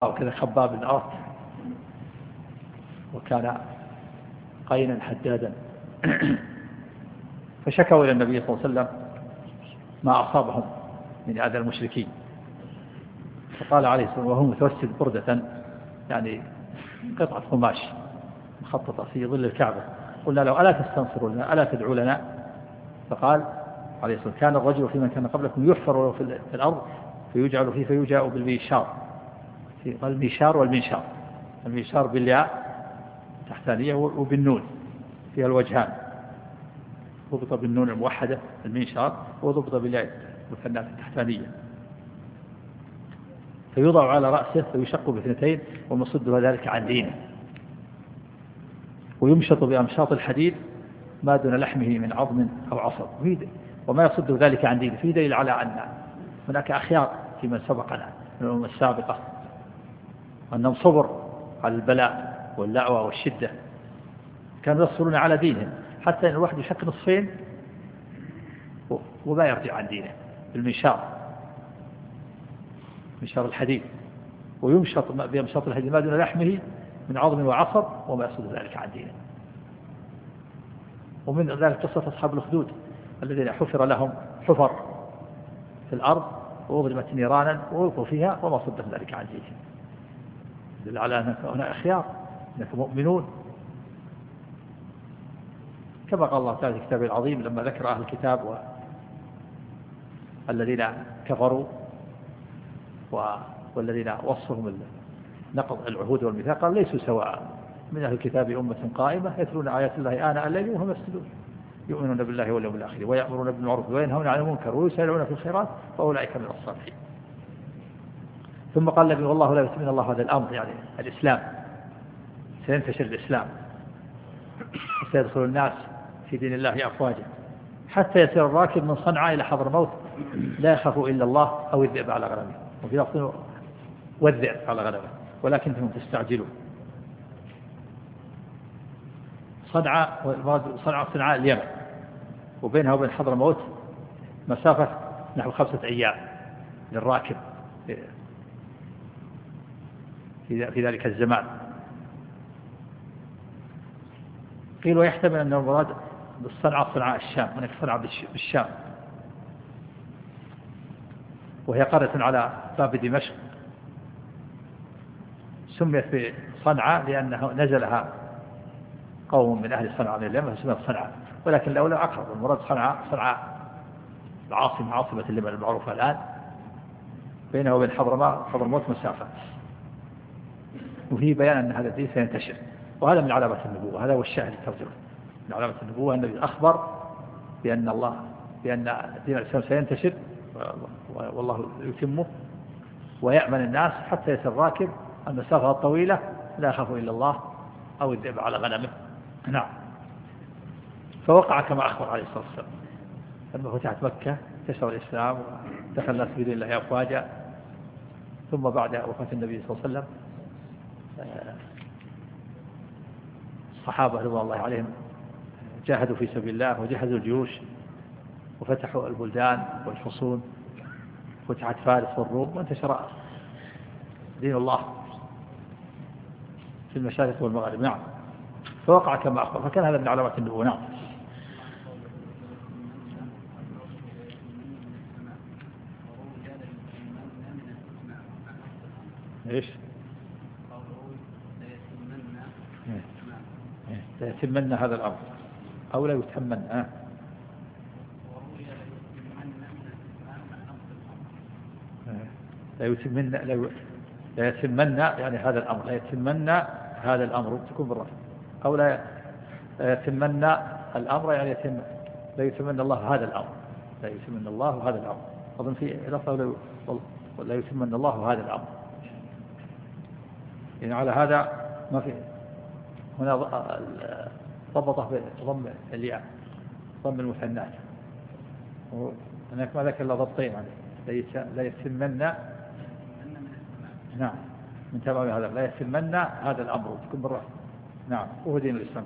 أو كذا خباب بن أرت، وكان قينا حدادا، فشكوا إلى النبي صلى الله عليه وسلم ما أصابهم من أذى المشركين، فقال عليه الصلاة والسلام وهو متوسد بردة، يعني قطعة قماش مخططة في ظل الكعبة، قلنا له ألا تستنصروا لنا، ألا تدعو لنا؟ فقال عليه الصلاة والسلام كان الرجل في من كان قبلكم يحفر في الأرض فيجعل فيه فيجاء بالميشار، الميشار والمنشار، الميشار بالياء تحتانية وبالنون فيها الوجهان، ضبط بالنون الموحدة المنشار، وضبط بالياء مثنات التحتانية، فيوضع على رأسه فيشق باثنتين ومصده ذلك عن دينه، ويمشط بأمشاط الحديد ما دون لحمه من عظم أو عصب، وما يصده ذلك عن دينه. في دليل على أن هناك أخيار في من سبقنا من الأمم السابقة أنهم صبر على البلاء واللعوة والشدة، كانوا يصبرون على دينهم، حتى أن الواحد يشق نصفين وما يرجع عن دينه بالمنشار، منشار الحديد، ويمشط بأمشاط الحديد ما دون لحمه من عظم وعصب وما يصد ذلك عن دينه. ومن ذلك قصة أصحاب الأخدود الذين حفر لهم حفر في الأرض وأضرمت نيرانا وألقوا فيها وما صدهم ذلك عن دينهم، يدل على أن هنا أخيار، أنكم مؤمنون، كما قال الله تعالى في كتابه العظيم لما ذكر أهل الكتاب والذين كفروا والذين وصفهم نقض العهود والميثاق قال ليسوا سواء، من أهل الكتاب أمة قائمة يتلون آيات الله آناء الليل وهم يسجدون يؤمنون بالله واليوم الآخر ويأمرون بالمعروف وينهون عن المنكر ويسارعون في الخيرات فأولئك من الصالحين. ثم قال النبي والله لا يتمنى الله هذا الأمر، يعني الإسلام سينتشر الإسلام وسيدخل الناس في دين الله أفواجا حتى يسير الراكب من صنعاء إلى حضرموت لا يخاف إلا الله أو الذئب على غنمه، وفي لفظ والذئب على غنمه ولكنهم تستعجلون. صنعاء اليمن، وبينها وبين حضرموت مسافة نحو 5 أيام للراكب في ذلك الزمان. قيل ويحتمل أن المراد بالصنعاء الشام، هناك صنعاء بالشام، وهي قرية على باب دمشق، سميت بصنعاء لأنه نزلها قوم من أهل صنعاء من اليمن فسميت صنعاء، ولكن الأولى أقرب، المراد صنعاء عاصمة اليمن المعروفة الآن، بينها وبين حضرموت مسافة، وفي بيان أن هذا الدين سينتشر، وهذا من علامات النبوة، هذا هو الشاهد الترجمة من علامات النبوة، النبي أخبر بأن دين الإسلام سينتشر والله يتمه ويأمن الناس حتى يسير الراكب المسافة الطويلة لا يخاف إلا الله أو الذئب على غنمه. نعم. فوقع كما أخبر عليه الصلاة والسلام لما فتحت مكة انتشر الإسلام ودخل الناس في دين الله أفواجا، ثم بعد وفاة النبي صلى الله عليه وسلم الصحابة رضوان الله عليهم جاهدوا في سبيل الله وجهزوا الجيوش وفتحوا البلدان والحصون، فتحت فارس والروم وانتشر دين الله في المشارق والمغارب. نعم. فوقع كما أخبر، فكان هذا من علامات النبوة. نعم. إيش؟ لا يتمنى هذا الأمر أو لا يتمنى. لا يتمنى يعني هذا الأمر، لا يتمنى هذا الأمر تكون بالرفع، أو لا يتمنى الأمر يعني لا يتمنى الله هذا الأمر، لا يتمنى الله هذا الأمر، أظن في لفظ لا يتمنى الله هذا الأمر، يعني على هذا ما في هنا ضبطه بضم الياء، ضم المثنات، هناك ما ذكر إلا ضبطين يعني لا يتمنى. نعم من تمام هذا لا يتمنى هذا الأمر تكون بالرفع. نعم وهو دين الإسلام.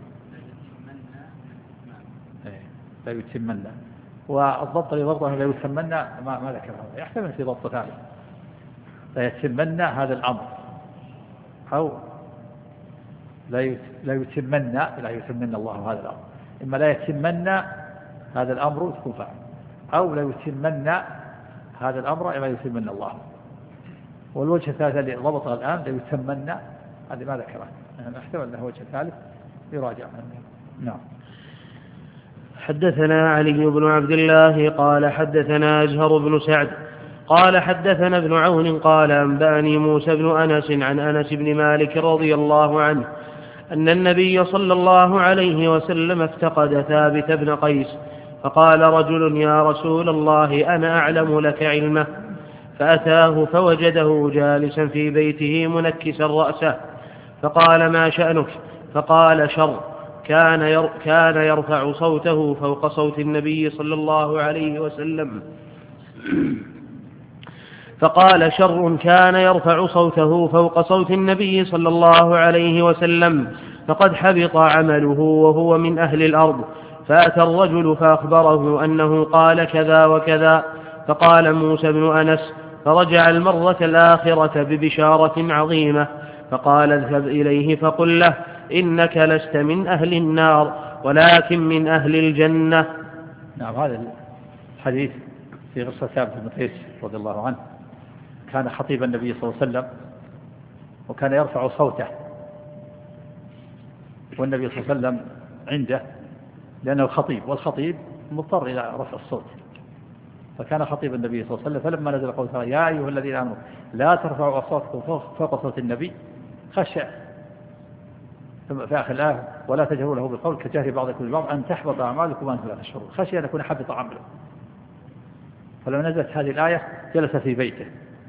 لا يتمنى، والضبط اللي ضبطه لا يتمنى ما ذكر هذا، يحتمل في ضبط ثاني لا يتمنى هذا الأمر أو لا يتمنى الله هذا الأمر. إما لا يتمنى هذا الأمر تكون فاعل، أو لا يتمنى هذا الأمر إما يتمنى الله. والوجه الثالث اللي ضبطها الآن لا يتمنى، هذا ما ذكره، نحتمل أنه وجه ثالث يراجع. نعم. حدثنا علي بن عبد الله قال حدثنا أزهر بن سعد قال حدثنا ابن عون قال أنبأني موسى بن أنس عن أنس بن مالك رضي الله عنه أن النبي صلى الله عليه وسلم افتقد ثابت بن قيس، فقال رجل: يا رسول الله، أنا أعلم لك علمه. فأتاه فوجده جالسا في بيته منكسا رأسه، فقال: ما شأنك؟ فقال: شر كان يرفع صوته فوق صوت النبي صلى الله عليه وسلم. فقال: شر كان يرفع صوته فوق صوت النبي صلى الله عليه وسلم، فقد حبط عمله وهو من أهل الأرض. فأتى الرجل فأخبره أنه قال كذا وكذا. فقال موسى بن أنس: فرجع المرة الآخرة ببشارة عظيمة، فقال: اذهب إليه فقل له: إنك لست من أهل النار ولكن من أهل الجنة. نعم. هذا الحديث في قصة ثابت بن قيس رضي الله عنه. كان خطيب النبي صلى الله عليه وسلم وكان يرفع صوته، والنبي صلى الله عليه وسلم عنده، لأنه خطيب، والخطيب مضطر إلى رفع الصوت. فكان خطيب النبي صلى الله عليه وسلم، فلما نزل قوله: يا أيها الذين آمنوا لا ترفعوا أصواتكم فوق صوت النبي، خشى ثم في آخر الآية: ولا تجهروا له بالقول كجهر بعضكم لبعض أن تحبط أعمالكم وأنتم لا تشعرون. خشي أن يكون حبط عمله. فلما نزلت هذه الآية جلس في بيته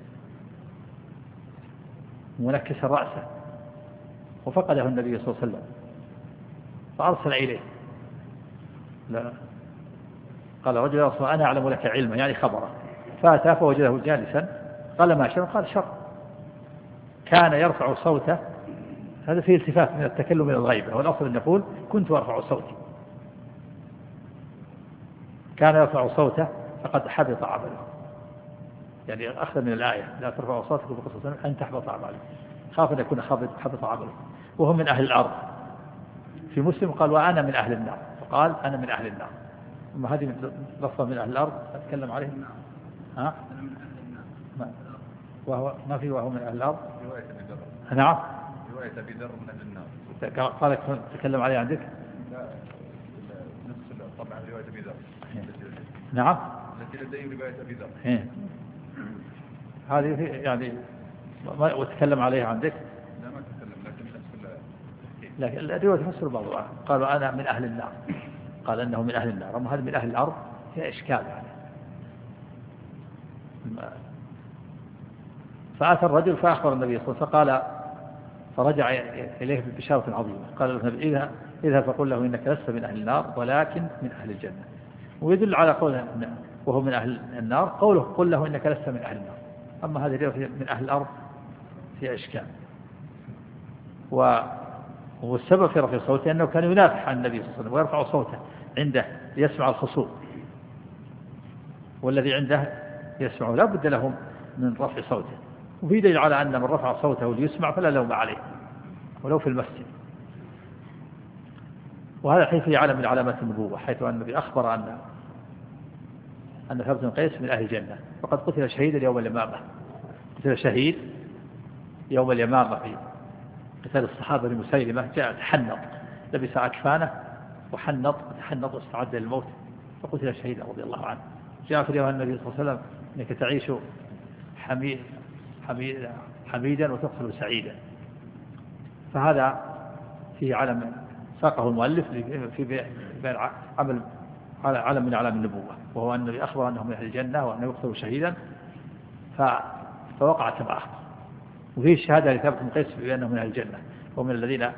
منكسا رأسه، وفقده النبي صلى الله عليه وسلم فأرسل إليه. قال رجل: يا رسول الله، أنا أعلم لك علما، يعني خبره. فأتى فوجده جالسا. قال: ما شر؟ قال: شر كان يرفع صوته. هذا فيه التفات من التكلم إلى الغيبة، والأصل أن يقول: كنت أرفع صوتي. كان يرفع صوته فقد حبط عمله، يعني أخذ من الآية: لا ترفعوا صوتكم فوق صوت النبي أن تحبط أعمالكم. خاف أن يكون حبط عمله، وهم من أهل الأرض. في مسلم قال: وأنا من أهل النار، فقال: أنا من أهل النار. أما هذه لفظة من أهل الأرض أتكلم عليه. ها؟ وهو ما في وهو من أهل الأرض. نعم. رواية أبي ذر من أهل النار. قال تكلم عليه عندك؟ لا، نفس طبعا رواية أبي ذر. نعم. التي لديهم رواية أبي ذر. هذه يعني ما وتكلم عليه عندك؟ لا، ما تكلم، لكن نفس لكن الرواية تفسر بعضها. قالوا: أنا من أهل النار، قال أنه من أهل النار. أما هذا من أهل الأرض فيها إشكال يعني. فأتى الرجل فأخبر النبي صلى الله عليه وسلم، فقال فرجع إليه ببشارة عظيمة. قال له النبي: إذهب فقل له إنك لست من أهل النار ولكن من أهل الجنة. ويدل على قوله وهو من أهل النار قوله: قل له إنك لست من أهل النار. أما هذه الرواية من أهل الأرض فيها إشكال. والسبب في رفع صوته أنه كان ينافح عن النبي صلى الله عليه وسلم ويرفع صوته عنده ليسمع الخصوم، والذي عنده يسمعه لا بد له من رفع صوته. وفي دليل على أن من رفع صوته ليسمع فلا لوم عليه ولو في المسجد. وهذا حيث علم من علامات النبوة، حيث أن النبي أخبر أن ثابت بن قيس من أهل الجنة، فقد قتل شهيدا يوم اليمامة. قتل شهيد يوم اليمامة في قتال الصحابة لمسيلمة. جاء تحنط، لبس أكفانه وحنط واستعد للموت، فقتل شهيدا رضي الله عنه. جاء في رواية النبي صلى الله عليه وسلم: إنك تعيش حميدا وتقتل سعيدا. فهذا فيه علم ساقه المؤلف في بين علم من علام النبوة، وهو أن النبي أخبر أنه من أهل الجنة وأنه يقتل شهيدا، فوقع كما أخبر. وفيه الشهادة لثابت بن قيس بأنه من أهل الجنة ومن الذين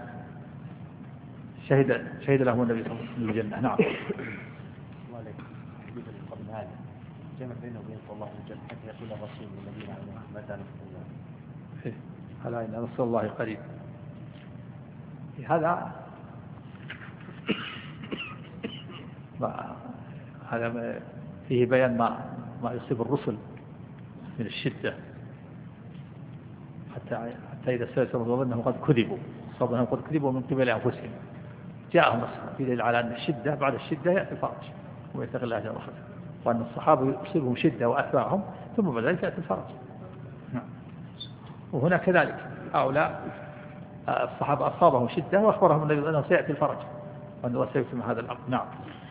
شهد لهم النبي صلى الله عليه وسلم بالجنة. نعم. الله عليك. قبل هذا جمع بينه وبين الله عز وجل حتى يقول الرسول الذين آمنوا متى نصر الله. هلا إن نصر الله قريب. هذا فيه بيان ما يصيب الرسل من الشدة حتى حتى إذا استيسروا أنهم قد كذبوا صاب أنهم قد كذبوا من قبل أنفسهم جاءهم نصر في دليل على أن الشدة بعد الشدة يأتي الفرج ويتقي الله جل وعلا، وأن الصحابة يصيبهم شدة وأتباعهم ثم بعد ذلك يأتي الفرج. وهنا كذلك هؤلاء الصحابة أصابهم شدة وأخبرهم النبي أنه سيأتي الفرج وأن الله سيتم هذا الأمر. نعم.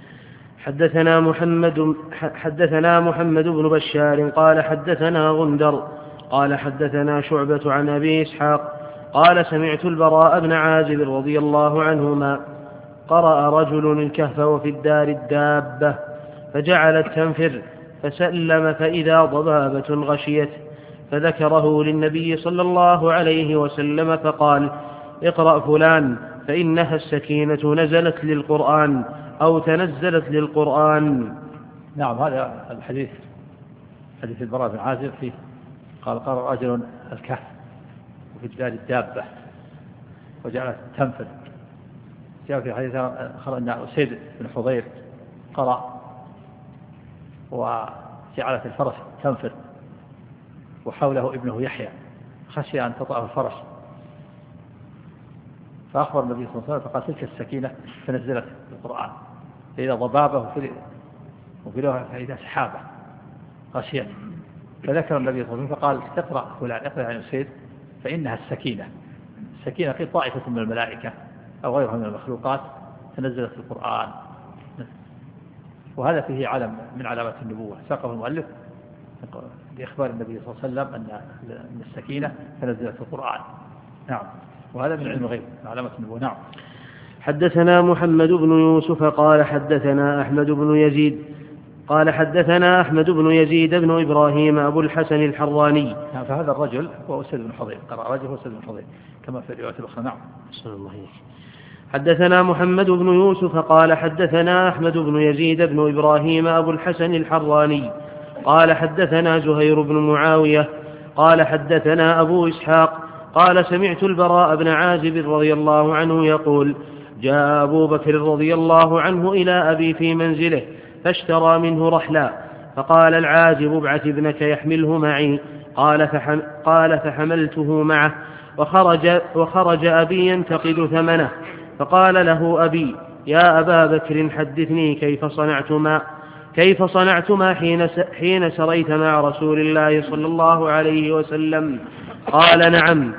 حدثنا محمد بن بشار قال حدثنا غندر قال حدثنا شعبة عن أبي إسحاق قال سمعت البراء بن عازب رضي الله عنهما قرأ رجل الكهف وفي الدار الدابة فجعلت تنفر فسلم فإذا ضبابة غشيت فذكره للنبي صلى الله عليه وسلم فقال اقرأ فلان فإنها السكينة نزلت للقرآن أو تنزلت للقرآن. نعم. هذا الحديث حديث البراء بن عازب فيه قال قرأ رجل الكهف وفي الدار الدابة وجعلت تنفر. جاء في حديث آخر أن أسيد بن حضير قرأ وجعلت الفرس تنفر وحوله ابنه يحيى خشي أن تطأه الفرس، فأخبر النبي صلى الله عليه وسلم فقال تلك السكينة فنزلت القرآن فإذا ضبابة وفي لها فإذا سحابة غشيت، فذكر النبي صلى الله عليه وسلم فقال اقرأ فلان اقرأ عن أسيد فإنها السكينة في طائفة من الملائكة أو غيرها من المخلوقات تنزلت القرآن. وهذا فيه علم من علامات النبوة ساقه المؤلف بإخبار النبي صلى الله عليه وسلم أن السكينة تنزلت القرآن. نعم. وهذا من علم الغيب من علامات النبوة. نعم. حدثنا محمد بن يوسف قال حدثنا أحمد بن يزيد قال حدثنا أحمد بن يزيد بن إبراهيم أبو الحسن الحراني. نعم. فهذا الرجل هو أسيد بن حضير قرأ رجل هو أسيد بن حضير كما في الرواية الأخرى. نعم. صلى الله عليه وسلم. حدثنا محمد بن يوسف قال حدثنا أحمد بن يزيد بن إبراهيم أبو الحسن الحراني قال حدثنا زهير بن معاوية قال حدثنا أبو إسحاق قال سمعت البراء بن عازب رضي الله عنه يقول جاء أبو بكر رضي الله عنه إلى أبي في منزله فاشترى منه رحلا فقال العازب ابعث ابنك يحمله معي قال فحملته معه وخرج أبي ينتقد ثمنه فقال له أبي يا أبا بكر حدثني كيف صنعتما حين سريت مع رسول الله صلى الله عليه وسلم؟ قال نعم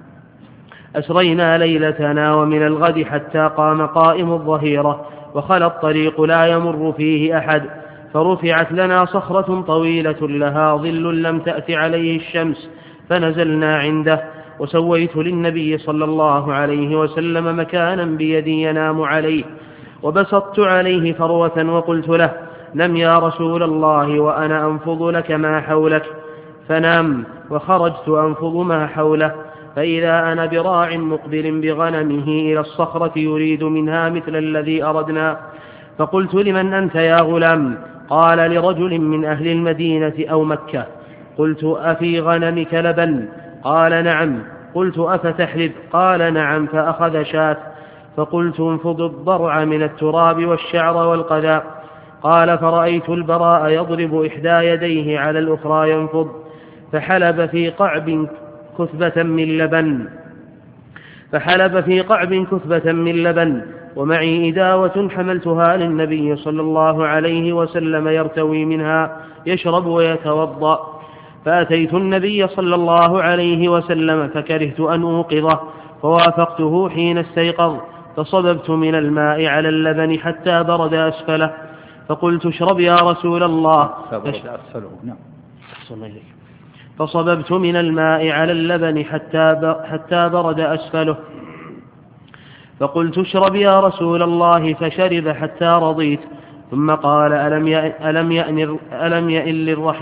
أسرينا ليلتنا ومن الغد حتى قام قائم الظهيرة وخلى الطريق لا يمر فيه أحد فرفعت لنا صخرة طويلة لها ظل لم تأت عليه الشمس فنزلنا عنده وسويت للنبي صلى الله عليه وسلم مكانا بيدي ينام عليه وبسطت عليه فروة وقلت له نم يا رسول الله وأنا أنفض لك ما حولك فنام وخرجت أنفض ما حوله فإذا أنا براع مقبل بغنمه إلى الصخرة يريد منها مثل الذي أردنا فقلت لمن أنت يا غلام؟ قال لرجل من أهل المدينة أو مكة. قلت أفي غنمك لبن؟ قال نعم. قلت أفتحلب؟ قال نعم. فأخذ شاة فقلت انفض الضرع من التراب والشعر والقذى. قال فرأيت البراء يضرب إحدى يديه على الأخرى ينفض فحلب في قعب كثبة من لبن ومعي إداوة حملتها للنبي صلى الله عليه وسلم يرتوي منها يشرب ويتوضأ فأتيت النبي صلى الله عليه وسلم فكرهت أن أوقظه فوافقته حين استيقظ فصببت من الماء على اللبن حتى برد أسفله فقلت اشرب يا رسول الله فصببت من الماء على اللبن حتى برد أسفله فقلت اشرب يا رسول الله فشرب حتى رضيت ثم قال ألم يأن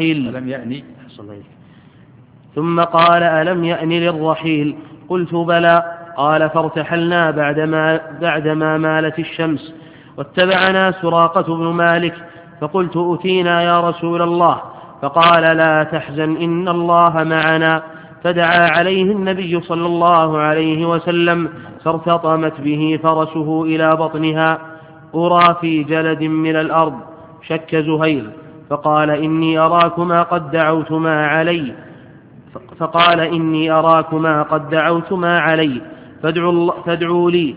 للرحيل قلت بلى قال فارتحلنا بعدما مالت الشمس واتبعنا سراقة بن مالك فقلت أتينا يا رسول الله فقال لا تحزن إن الله معنا فدعا عليه النبي صلى الله عليه وسلم فارتطمت به فرسه إلى بطنها أرى في جلد من الأرض شك زهير فقال إني أراكما قد دعوتما علي فقال إني أراكما قد دعوتما علي فادعوا لي.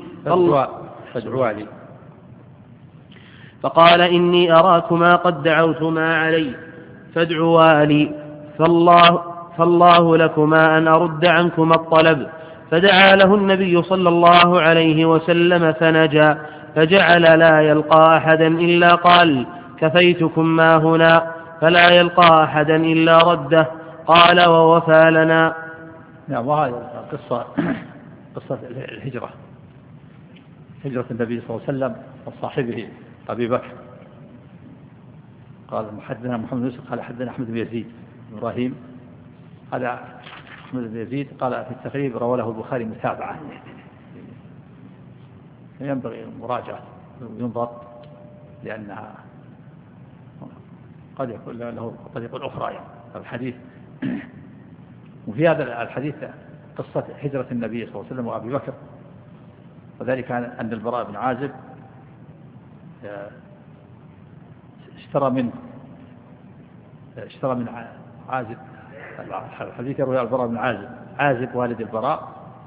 فقال إني أراكما قد دعوتما علي فادعوا لي، فالله لكما أن أرد عنكما الطلب. فدعا له النبي صلى الله عليه وسلم فنجا، فجعل لا يلقى أحدا إلا قال كفيتكم ما هنا، فلا يلقى أحدا إلا رده. قال ووفى لنا. نعم. وهذه قصة الهجرة، هجرة النبي صلى الله عليه وسلم وصاحبه أبي بكر. قال حدثنا محمد بن يوسف قال حدثنا أحمد بن يزيد بن إبراهيم، هذا أحمد بن يزيد قال في التقريب روى له البخاري متابعة، ينبغي مراجعة وينظر لأنها قد يكون له طريق أخرى يعني الحديث. وفي هذا الحديث قصة هجرة النبي صلى الله عليه وسلم وأبي بكر، وذلك أن البراء بن عازب اشترى من عازب. الحديث يروي البراء بن عازب والد البراء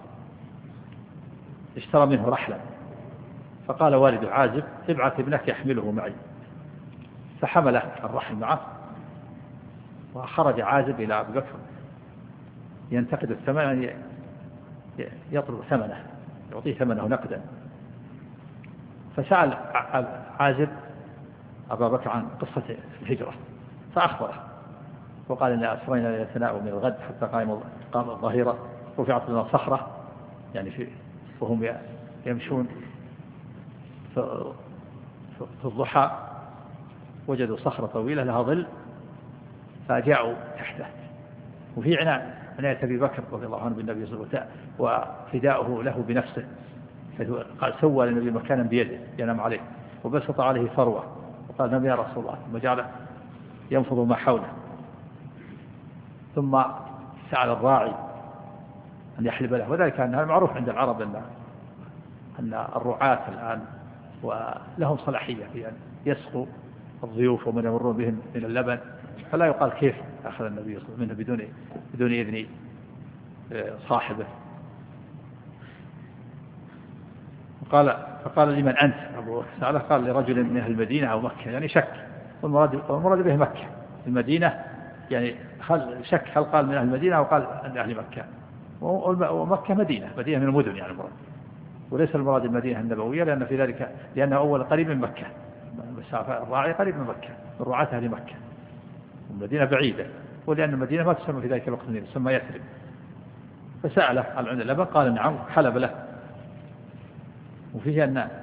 اشترى منه رحلا، فقال والد عازب ابعث ابنك يحمله معي، فحمله الرحل معه، وخرج عازب إلى أبي بكر ينتقد الثمن، يطلب ثمنه، يعطيه ثمنه نقدا. فسأل عازب أبا بكر عن قصة الهجرة فأخبره، وقال إن أسرينا يتناءوا من الغد حتى قام الظهيرة، رفعت لنا صخرة يعني وهم يمشون في الضحى وجدوا صخرة طويلة لها ظل فجاءوا تحته. وفي عناية أبي بكر رضي الله عنه بالنبي صلى الله عليه وسلم وفداؤه له بنفسه، قال سوى للنبي مكانا بيده ينام عليه وبسط عليه فروة وقال نبي يا رسول الله، ثم جعل ينفض ما حوله، ثم سأل الراعي أن يحلب له. وذلك أنها معروف عند العرب أن الرعاة الآن ولهم صلاحية في أن يسقوا الضيوف ومن يمرون بهم من اللبن، فلا يقال كيف أخذ النبي صلى الله عليه وسلم منه بدون إذن صاحبه. فقال لمن أنت؟ أبو سأله قال لرجل من أهل المدينة أو مكة، يعني شك، والمراد به مكة. المدينة يعني شك هل قال من أهل المدينة أو قال من أهل مكة، ومكة مدينة من المدن يعني المراد، وليس المراد المدينة النبوية، لأن في ذلك لأنه أول قريب من مكة، مسافة الراعي قريب من مكة من رعاة أهل مكة، والمدينة بعيدة، ولأن المدينة ما تسمى في ذلك الوقت تسمى يثرب. فسأله عن عند اللبن قال نعم، حلب له. وفيه أن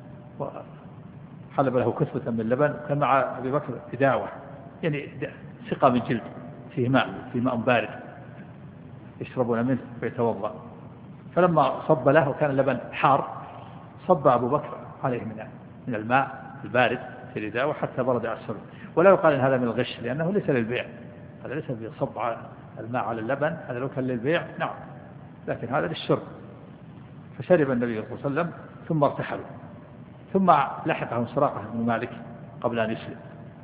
حلب له كثبة من اللبن، وكان مع أبي بكر إداوة يعني سقى من جلد فيه ماء بارد يشربون منه ويتوضأ. فلما صب له وكان اللبن حار صب أبو بكر عليه من الماء البارد في الإداوة حتى برد أسفل. ولا يقال إن هذا من الغش، لأنه ليس للبيع، هذا ليس بصب الماء على اللبن، هذا لو كان للبيع نعم، لكن هذا للشرب. فشرب النبي صلى الله عليه وسلم ثم ارتحلوا، ثم لحقهم سراقة بن مالك قبل أن يسلم.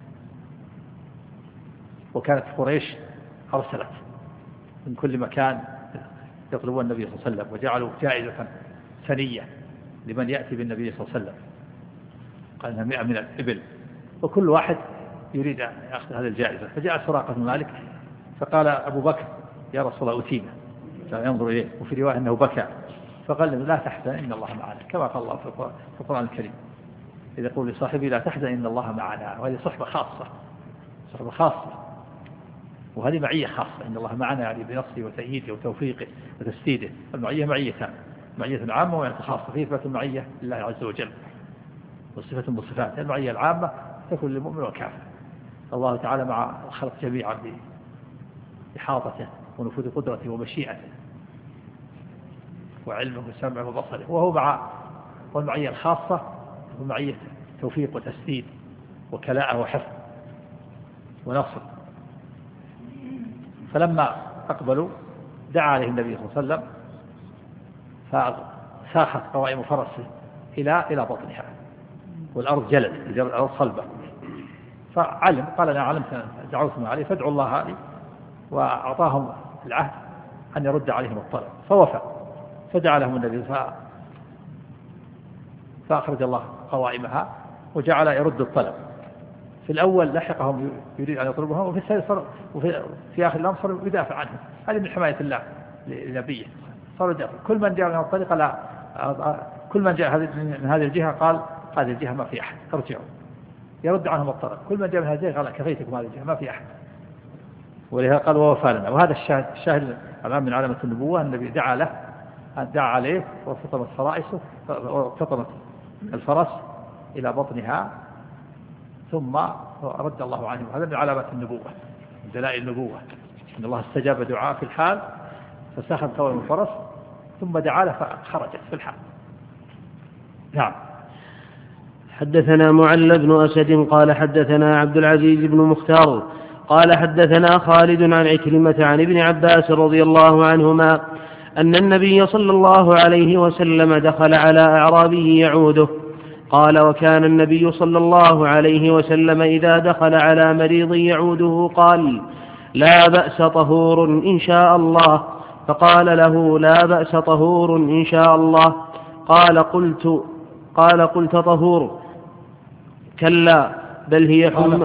وكانت قريش أرسلت من كل مكان يطلبون النبي صلى الله عليه وسلم، وجعلوا جائزة ثنية لمن يأتي بالنبي صلى الله عليه وسلم، قال انها 100 من الإبل، وكل واحد يريد أن يأخذ هذه الجائزة. فجاء سراقة بن مالك فقال أبو بكر يا رسول الله أتينا، ينظر إليه، وفي رواية أنه بكى، فقال له لا تحزن إن الله معنا، كما قال الله في القرآن الكريم إذا يقول لصاحبي لا تحزن إن الله معنا. وهذه صحبة خاصة، وهذه معية خاصة، إن الله معنا يعني بنصره وتأييده وتوفيقه وتسديده. المعية معيتان، معية عامة ومعية خاصة، في إثبات المعية لله عز وجل وصفة من صفات. المعية العامة تكون للمؤمن والكافر، الله تعالى مع الخلق جميعا بإحاطته ونفوذ قدرته ومشيئته وعلمه وسمعه وبصره. وهو مع والمعية الخاصة ومعية توفيق وتسديد وكلاء وحفظ ونصر. فلما أقبلوا دعا عليه النبي صلى الله عليه وسلم فساخت قوائم فرسه إلى بطنها، والأرض جلد، الأرض صلبة. فعلم قال أنا علمت دعوتهم عليه فادعوا الله لي، وأعطاهم العهد أن يرد عليهم الطلب، فوفى، فدعا لهم النبي فأخرج الله قوائمها وجعل يرد الطلب. في الأول لحقهم يريد أن يطلبهم، وفي الثالث في آخر الأمر صار يدافع عنهم. هذه من حماية الله لنبيه، صار يدافع. كل من جاء من الطريقة لا، كل من جاء من هذه الجهة قال هذه الجهة ما في أحد، ارجعوا، يرد عنهم الطلب. كل من جاء من هذه الجهة قال كفيتكم هذه الجهة ما في أحد. ولهذا قال ووفى لنا. وهذا الشاهد الآن من علامة النبوة، النبي دعا له، دعا عليه وفطمت فرائسه، وفطمت الفرس إلى بطنها ثم رد الله عنه. هذا من علامات النبوة، من دلائل النبوة، أن الله استجاب دعاء في الحال فساخن ثور الفرس ثم دعا له فخرجت في الحال. نعم. حدثنا معل بن أسد قال حدثنا عبد العزيز بن مختار قال حدثنا خالد عن عكرمة عن ابن عباس رضي الله عنهما أن النبي صلى الله عليه وسلم دخل على أعرابي يعوده. قال وكان النبي صلى الله عليه وسلم إذا دخل على مريض يعوده قال لا بأس طهور إن شاء الله. فقال له لا بأس طهور إن شاء الله. قال قلت طهور كلا بل هي حمى.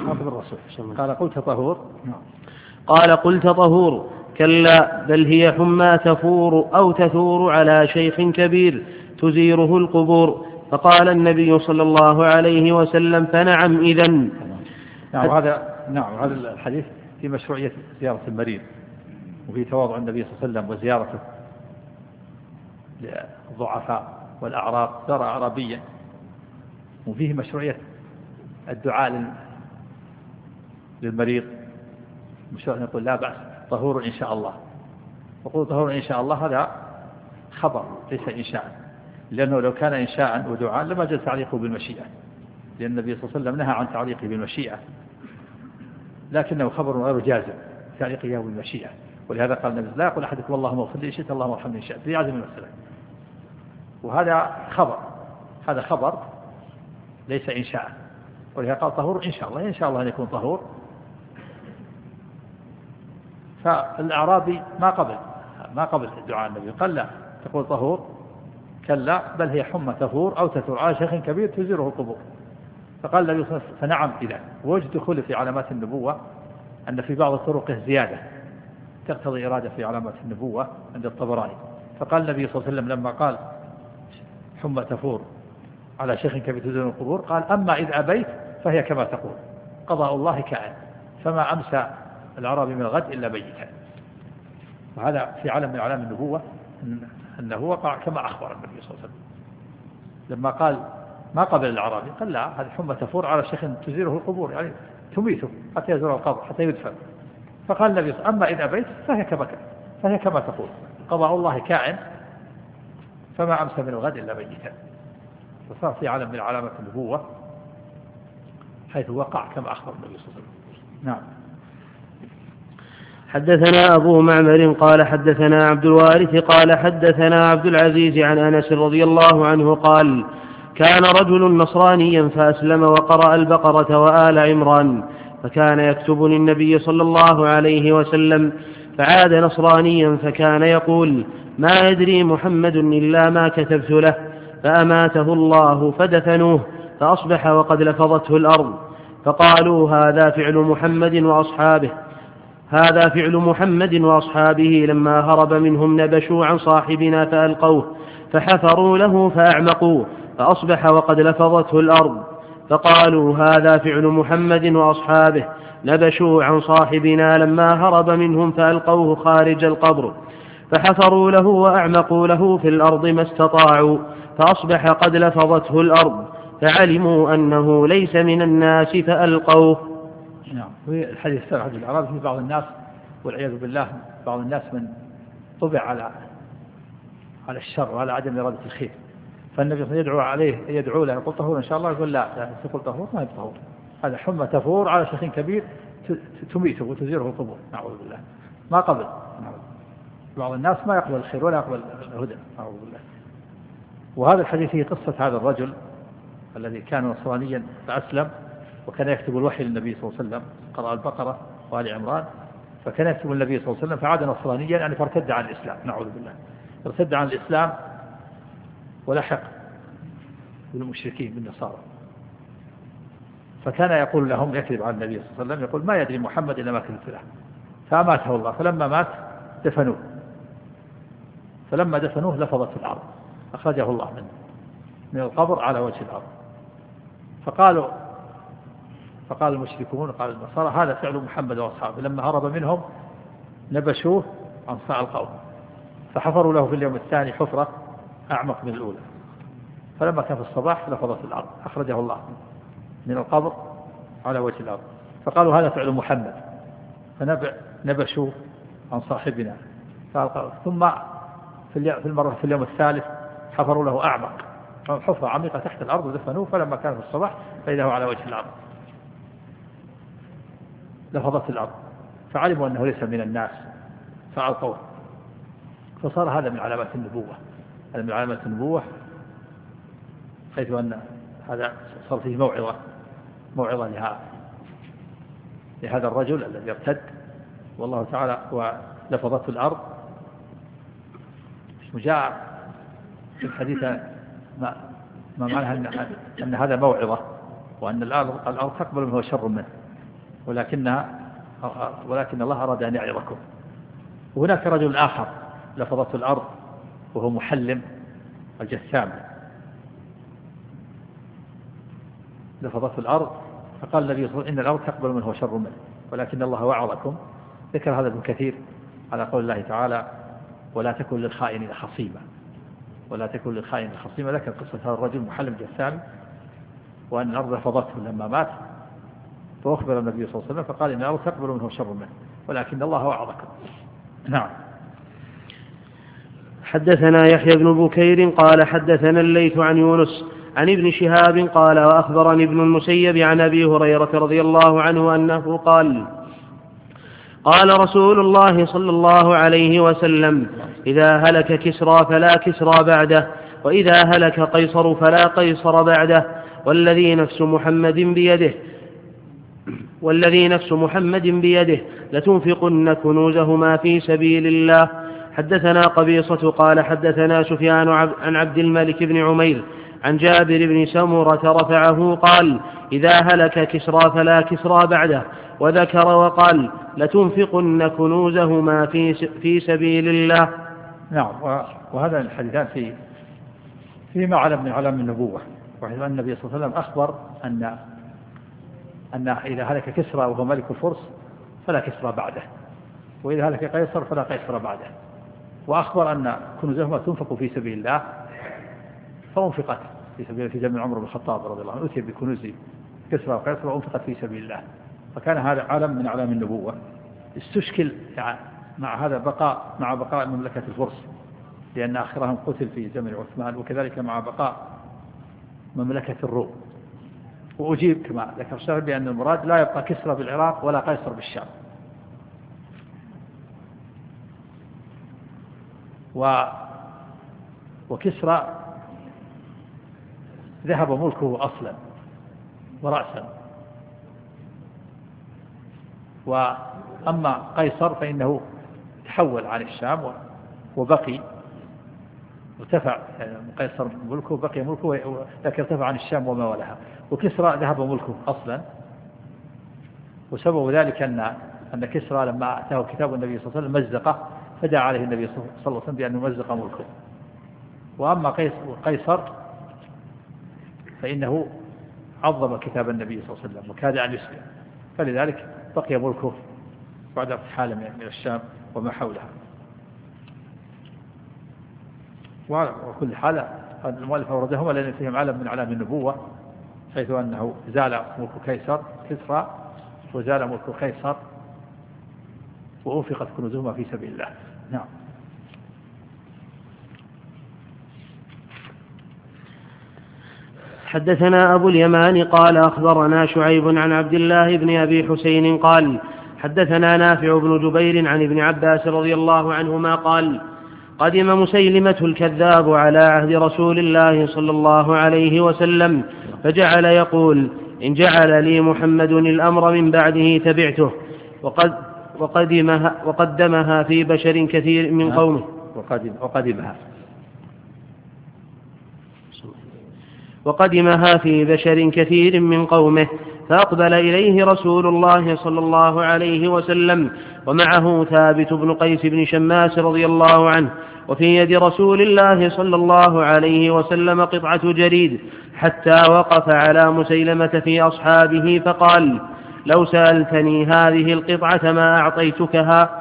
قال قلت طهور كلا بل هي حمى تفور أو تثور على شيخ كبير تزيره القبور. فقال النبي صلى الله عليه وسلم فنعم إذن. نعم هذا الحديث في مشروعية زيارة المريض، وفي تواضع النبي صلى الله عليه وسلم وزيارته للضعفاء والأعراب، زار أعرابيا، وفيه مشروعية الدعاء للمريض، مشروع يقول لا بأس طهور إن شاء الله. وقول طهور إن شاء الله هذا خبر ليس إنشاء، لأنه لو كان إنشاء ودعاء لما جاء تعليقه بالمشيئة، لأن النبي صلى الله عليه وسلم نهى عن تعليقه بالمشيئة، لكنه خبر غير جازم تعليقه بالمشيئة. ولهذا قال النبي لا يقول أحدكم اللهم اغفر لي إن شئت اللهم ارحمني إن شئت، يعزم المسألة. وهذا خبر، هذا خبر ليس إنشاء. ولهذا قال طهور إن شاء الله، إن شاء الله أن يكون طهور. فالأعرابي ما قبل الدعاء النبي قال لا تقول طهور كلا بل هي حمى تفور أو تثور على شيخ كبير تزيره القبور. فقال النبي صلى الله عليه وسلم فنعم إذا. ووجد دخول في علامات النبوة أن في بعض طرقه زيادة تقتضي إرادة في علامات النبوة عند الطبراني. فقال النبي صلى الله عليه وسلم لما قال حمى تفور على شيخ كبير تزيره القبور قال أما إذا أبيت فهي كما تقول قضاء الله كائن، فما أمسى العربي من الغد إلا بيتا. وهذا في علم من علام النبوة أنه وقع كما أخبر النبي صلى الله عليه وسلم لما قال ما قبل الأعرابي قال لا هذه حمى تفور على شيخ تزيره القبور، يعني تميته حتى يزور القبر حتى يدفن. فقال النبي صلى الله عليه وسلم أما إذا أبيت فهي كما تقول قضاء الله كائن، فما أمسى من الغد إلا بيتا. فصار في علم من علامات النبوة حيث وقع كما أخبر النبي صلى الله عليه وسلم. نعم. حدثنا أبو معمر قال حدثنا عبد الوارث قال حدثنا عبد العزيز عن أنس رضي الله عنه قال كان رجل نصرانيا فأسلم وقرأ البقرة وآل عمران، فكان يكتب للنبي صلى الله عليه وسلم، فعاد نصرانيا فكان يقول ما يدري محمد إلا ما كتبت له، فأماته الله فدفنوه، فأصبح وقد لفظته الأرض. فقالوا هذا فعل محمد وأصحابه لما هرب منهم نبشوا عن صاحبنا فألقوه، فحفروا له فأعمقوه، فأصبح وقد لفظته الأرض. فقالوا هذا فعل محمد وأصحابه نبشوا عن صاحبنا لما هرب منهم فألقوه خارج القبر، فحفروا له وأعمقوا له في الأرض ما استطاعوا، فأصبح قد لفظته الأرض، فعلموا أنه ليس من الناس فألقوه. نعم. في الحديث السابق عن الأعراب في بعض الناس والعياذ بالله بعض الناس من طبع على الشر وعلى عدم إرادة الخير، فالنبي يدعو عليه يدعو له يقول طهور إن شاء الله، يقول لا تقول طهور ما يطهور، هذا حمى تفور على شيخ كبير تميته وتزيره القبور. نعوذ بالله. ما قبل. بعض الناس ما يقبل الخير ولا يقبل الهدى. نعوذ بالله. وهذا الحديث هي قصة هذا الرجل الذي كان نصرانيا فأسلم، وكان يكتب الوحي للنبي صلى الله عليه وسلم، قرأ البقرة وآل عمران، فكان يكتب النبي صلى الله عليه وسلم فعاد نصرانيا يعني فارتد عن الإسلام، نعوذ بالله، ارتد عن الإسلام ولحق بالمشركين بالنصارى. فكان يقول لهم، يكذب على النبي صلى الله عليه وسلم، يقول ما يدري محمد إلا ما كذبت له. فأماته الله، فلما مات دفنوه، فلما دفنوه لفظت الأرض، أخرجه الله من القبر على وجه الأرض. فقال المشركون، قال النصارى هذا فعل محمد وأصحابه، لما هرب منهم نبشوه عن صاع القوم، فحفروا له في اليوم الثاني حفرة أعمق من الأولى، فلما كان في الصباح لفظت الأرض، أخرجه الله من القبر على وجه الأرض. فقالوا هذا فعل محمد، فنبشوا عن صاحبنا. ثم في اليوم الثالث حفروا له أعمق، حفرة عميقة تحت الأرض ودفنوه، فلما كان في الصباح فإذا هو على وجه الأرض لفظت الأرض، فعلموا أنه ليس من الناس فألقوه. فصار هذا من علامات النبوة، هذا من علامات النبوة، حيث أن هذا صار فيه موعظة لهذا الرجل الذي ارتد، والله تعالى ولفظته الأرض. وجاء في الحديث ما معناه أن هذا موعظة، وأن الأرض تقبل منه شر منه، ولكن الله أراد أن يعظكم. وهناك رجل آخر لفظته الأرض وهو محلم الجثام، لفظته الأرض، فقال النبي صلى الله عليه وسلم إن الأرض تقبل منه شر منه، ولكن الله وعظكم. ذكر هذا ابن كثير على قول الله تعالى ولا تكن للخائنين خصيما، ولا تكن للخائنين خصيما. ذكر قصة هذا الرجل محلم جثام، وأن الأرض لفظته لما مات، فأخبر النبي صلى الله عليه وسلم فقال إن الأرض تقبل منه شر منه، ولكن الله وعظكم. نعم. حدثنا يحيى بن بكير قال حدثنا الليث عن يونس عن ابن شهاب قال وأخبرني ابن المسيب عن أبي هريرة رضي الله عنه أنه قال قال رسول الله صلى الله عليه وسلم إذا هلك كسرى فلا كسرى بعده، وإذا هلك قيصر فلا قيصر بعده، والذي نفس محمد بيده لتنفقن كنوزهما في سبيل الله. حدثنا قبيصة قال حدثنا سفيان عن عبد الملك بن عمير عن جابر بن سمرة رفعه قال إذا هلك كسرى فلا كسرى بعده، وذكر وقال لتنفقن كنوزهما في سبيل الله. نعم. وهذا الحديثان فيما علم من علم النبوة، وحيث أن النبي صلى الله عليه وسلم أخبر أن إذا هلك كسرى وهو ملك الفرس فلا كسرى بعده، وإذا هلك قيصر فلا قيصر بعده، وأخبر أن كنوزهما تنفق في سبيل الله، فأنفقت في سبيل الله في زمن عمر بن الخطاب رضي الله عنه، أتي بكنوز كسرى وقيصر وأنفقت في سبيل الله. فكان هذا علم من أعلام النبوة. استشكل مع بقاء مملكة الفرس، لأن آخرهم قتل في زمن عثمان، وكذلك مع بقاء مملكة الروم. وأجيب كما ذكر الشارح بأن المراد لا يبقى كسرى بالعراق ولا قيصر بالشام. وكسرى ذهب ملكه أصلا ورأسا، وأما قيصر فإنه تحول عن الشام وبقي ارتفع، يعني قيصر ملكه بقي ملكه لكن ارتفع عن الشام وما ولها. وكسرى ذهب ملكه أصلا، وسبب ذلك أن كسرى لما أتاه كتاب النبي صلى الله عليه وسلم مزقه، فدعا عليه النبي صلى الله عليه وسلم بأنه مزق ملكه. وأما قيصر فإنه عظم كتاب النبي صلى الله عليه وسلم وكاد أن يسلم، فلذلك بقي ملكه بعد ارتحاله من الشام وما حولها. وكل حال المؤلف أوردهما لأن فيهم علم من علام النبوة، حيث أنه زال ملك كسرى وزال ملك قيصر وأنفقت كنوزهما في سبيل الله. نعم. حدثنا أبو اليمان قال أخبرنا شعيب عن عبد الله بن أبي حسين قال حدثنا نافع بن جبير عن ابن عباس رضي الله عنهما قال قدم مسيلمة الكذاب على عهد رسول الله صلى الله عليه وسلم فجعل يقول إن جعل لي محمد الأمر من بعده تبعته، وقدمها في بشر كثير من قومه. وقدمها في بشر كثير من قومه، فأقبل إليه رسول الله صلى الله عليه وسلم ومعه ثابت بن قيس بن شماس رضي الله عنه، وفي يد رسول الله صلى الله عليه وسلم قطعة جريد، حتى وقف على مسيلمة في أصحابه فقال: لو سألتني هذه القطعة ما أعطيتكها،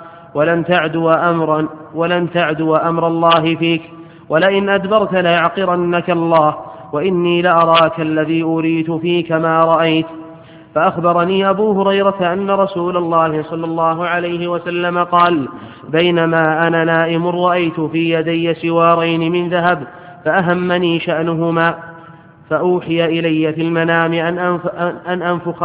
ولن تعدو أمر الله فيك، ولئن أدبرت ليعقرنك الله، وإني لأراك الذي أريت فيك ما رأيت. فأخبرني أبو هريرة أن رسول الله صلى الله عليه وسلم قال: بينما أنا نائم رأيت في يدي سوارين من ذهب فأهمني شأنهما، فأوحي إلي في المنام أن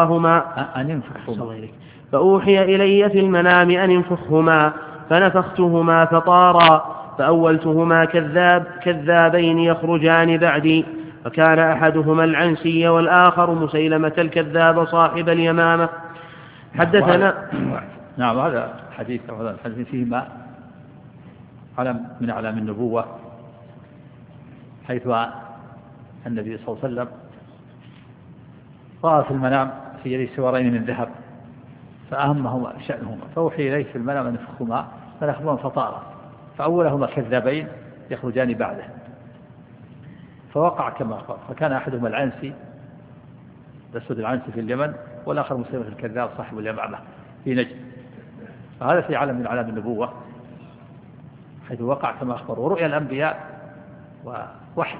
أنفخهما فنفختهما فطارا، فأولتهما كذابين يخرجان بعدي، فكان أحدهما العنسي والآخر مسيلمة الكذاب صاحب اليمامة. حدثنا. نعم، هذا حديث فيهما علم من أعلام النبوة، حيث النبي صلى الله عليه وسلم رأى في المنام في يديه سوارين من ذهب فأهمهما شأنهما، فأوحي إليه في المنام أن ينفخهما فنفخهما فطارا، فأولهما كذابين يخرجان بعده، فوقع كما قال، فكان أحدهما العنسي الأسود العنسي في اليمن، والآخر مسيلمة الكذاب صاحب اليمامة في نجد. فهذا في عالم من أعلام النبوة، حيث وقع كما أخبر، ورؤيا الأنبياء ووحي،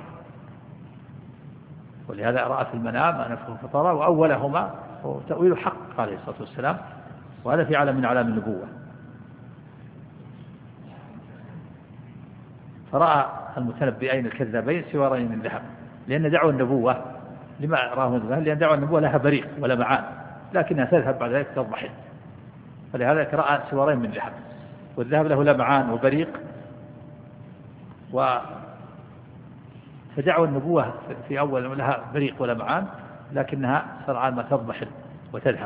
ولهذا رأى في المنام أن ينفخ فطارا، وأولهما تأويل حق عليه الصلاة والسلام، وهذا في عالم من أعلام النبوة. فرأى المتنبئين الكذابين سوارين من ذهب، لأن دعوى النبوة لما راه من ذهب، لأن دعوى النبوة لها بريق ولا معان، لكنها تذهب بعد ذلك تضحي، فلهذا رأى سوارين من ذهب، والذهب له لمعان وبريق، فدعوى النبوة في أول لها بريق ولا معان، لكنها سرعان ما تضحي وتذهب.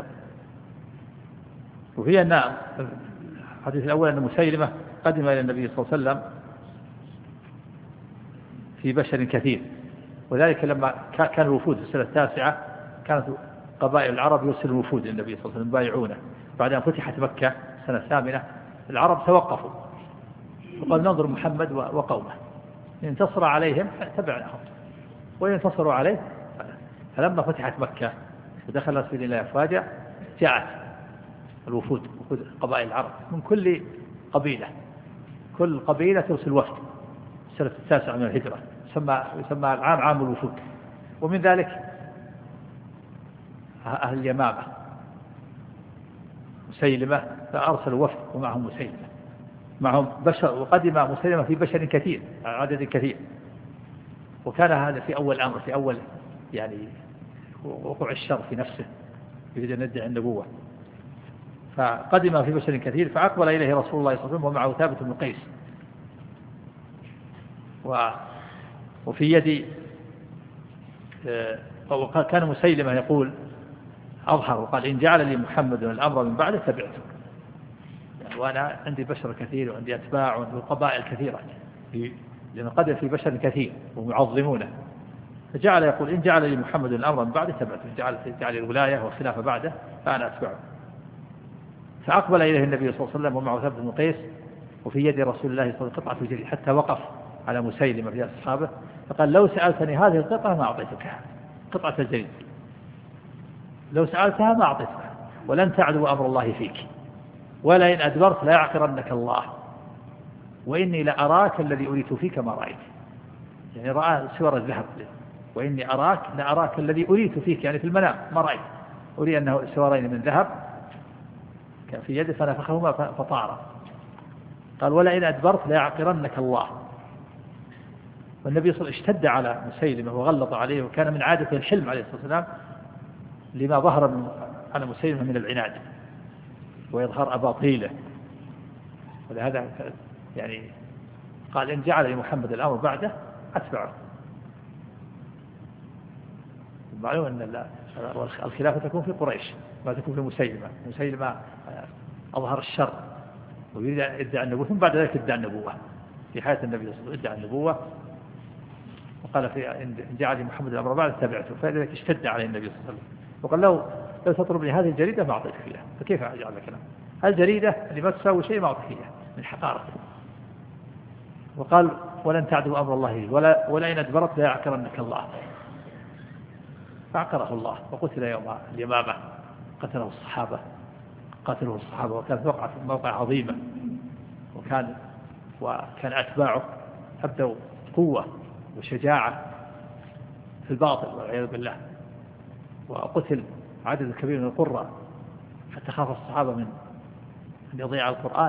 وهي أن الحديث الأول أن مسيلمة قدم إلى النبي صلى الله عليه وسلم في بشر كثير، وذلك لما كان الوفود في السنة التاسعة كانت قبائل العرب يرسل الوفود للنبي صلى الله عليه وسلم يبايعونه. بعد أن فتحت مكة السنة الثامنة العرب توقفوا وقال: ننظر محمد وقومه، إن انتصر عليهم تبعناهم وإن انتصروا عليه. فلما فتحت مكة ودخل رسول الله أفواجا، جاءت الوفود، وفود قبائل العرب من كل قبيلة، كل قبيلة ترسل وفد. السنة التاسعة من الهجرة يسمى العام عام الوفود. ومن ذلك أهل اليمامة مسيلمة، فأرسلوا وفد ومعهم مسيلمة، معهم بشر، وقدم مسيلمة في بشر كثير، عدد كثير. وكان هذا في أول أمر، في أول يعني وقوع الشر في نفسه، يريد أن يدعي النبوة. فقدم في بشر كثير، فأقبل إليه رسول الله صلى الله عليه وسلم ومعه ثابت بن قيس، وفي يدي كان مسيلمة يقول أظهر، وقال: إن جعل لي محمد الأمر من بعده تبعته، يعني وأنا عندي بشر كثير وعندي أتباع وعندي قبائل كثيرة، لأنه قدم في بشر كثير ومعظمونه، فجعل يقول: إن جعل لي محمد الأمر من بعده تبعته، جعل الولاية والخلافة بعده فأنا أتبعه. فأقبل إليه النبي صلى الله عليه وسلم ومعه ثابت بن قيس، وفي يد رسول الله صلى الله عليه وسلم قطعة جريد، حتى وقف على مسيلمة في أصحابه فقال: لو سألتني هذه القطعة ما أعطيتكها، قطعة الجريد لو سألتها ما أعطيتكها، ولن تعدو أمر الله فيك، ولئن أدبرت لا يعقرنك الله، وإني لأراك الذي أريت فيك ما رأيت. يعني رأى سور الذهب، وإني لأراك الذي أريت فيك، يعني في المنام ما رأيت، أري أنه سورين من ذهب كان في يده فنفخهما فطار. قال: ولئن أدبرت لا يعقرنك الله. والنبي صلى الله عليه وسلم اشتد على مسيلمة وغلط عليه، وكان من عادة الحلم عليه الصلاة والسلام لما ظهر على مسيلمة من العناد ويظهر أباطيله. ولهذا يعني قال: إن جعل لي محمد الأمر بعده أتبعه. معلوم أن الخلافة تكون في قريش ما تكون في مسيلمة أظهر الشر ويريد أن يدعي النبوة، ثم بعد ذلك يدعي النبوة في حياة النبي صلى الله عليه وسلم، يدعي النبوة وقال إن جعل محمد الأمر بعد تبعته، فلذلك اشتد عليه النبي صلى الله عليه وسلم وقال لو تطلب لي هذه الجريدة ما أعطيك فيها، فكيف أجعل لك؟ هذه الجريدة اللي ما تساوي شيء ما أعطيك فيها من حقارته. وقال ولن تعدوا أمر الله ولئن أدبرت لا يعكرنك الله، فعكره الله وقتل يوم اليمامة، قتله الصحابة وكانت موقع عظيمة، وكان أتباعه أبدوا قوة وشجاعة في الباطل والعياذ بالله، وقتل عدد كبير من القراء حتى خاف الصحابة من أن يضيع القرآن،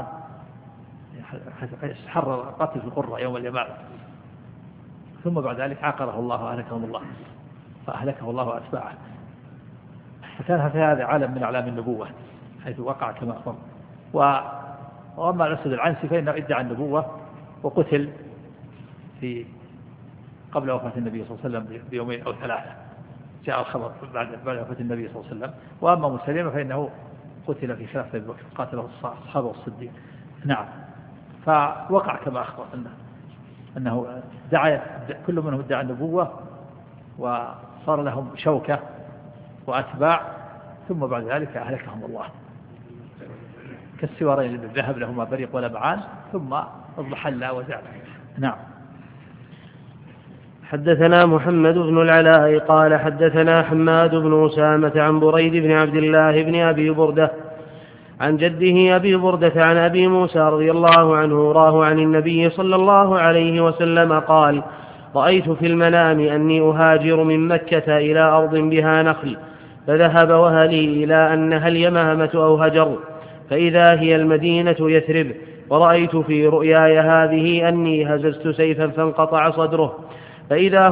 حرر قتل في القراء يوم اليمامة. ثم بعد ذلك عاقره الله فأهلكه الله وأتباعه. فكان في هذا عالم من أعلام النبوة حيث وقع كما أخبر. وأما الأسود العنسي فإنه ادعى النبوة وقتل قبل وفاة النبي صلى الله عليه وسلم بيومين أو ثلاثة، جاء الخبر بعد وفاة النبي صلى الله عليه وسلم. وأما مسلمة فإنه قتل في خلافة أبي بكر، قاتله الصحابة والصديق. نعم. فوقع كما أخبر أنه كل منهم ادعى النبوة وصار لهم شوكة وأتباع، ثم بعد ذلك أهلكهم الله كالسوارين الذهب لهما بريق ولا معان ثم اضمحلا وزال. نعم. حدثنا محمد بن العلاء قال حدثنا حماد بن أسامة عن بريد بن عبد الله بن أبي بردة عن جده أبي بردة عن أبي موسى رضي الله عنه راه عن النبي صلى الله عليه وسلم قال: رأيت في المنام أني أهاجر من مكة إلى أرض بها نخل، فذهب وهلي إلى أنها اليمامة أو هجر، فإذا هي المدينة يثرب، ورأيت في رؤياي هذه أني هززت سيفا فانقطع صدره، فإذا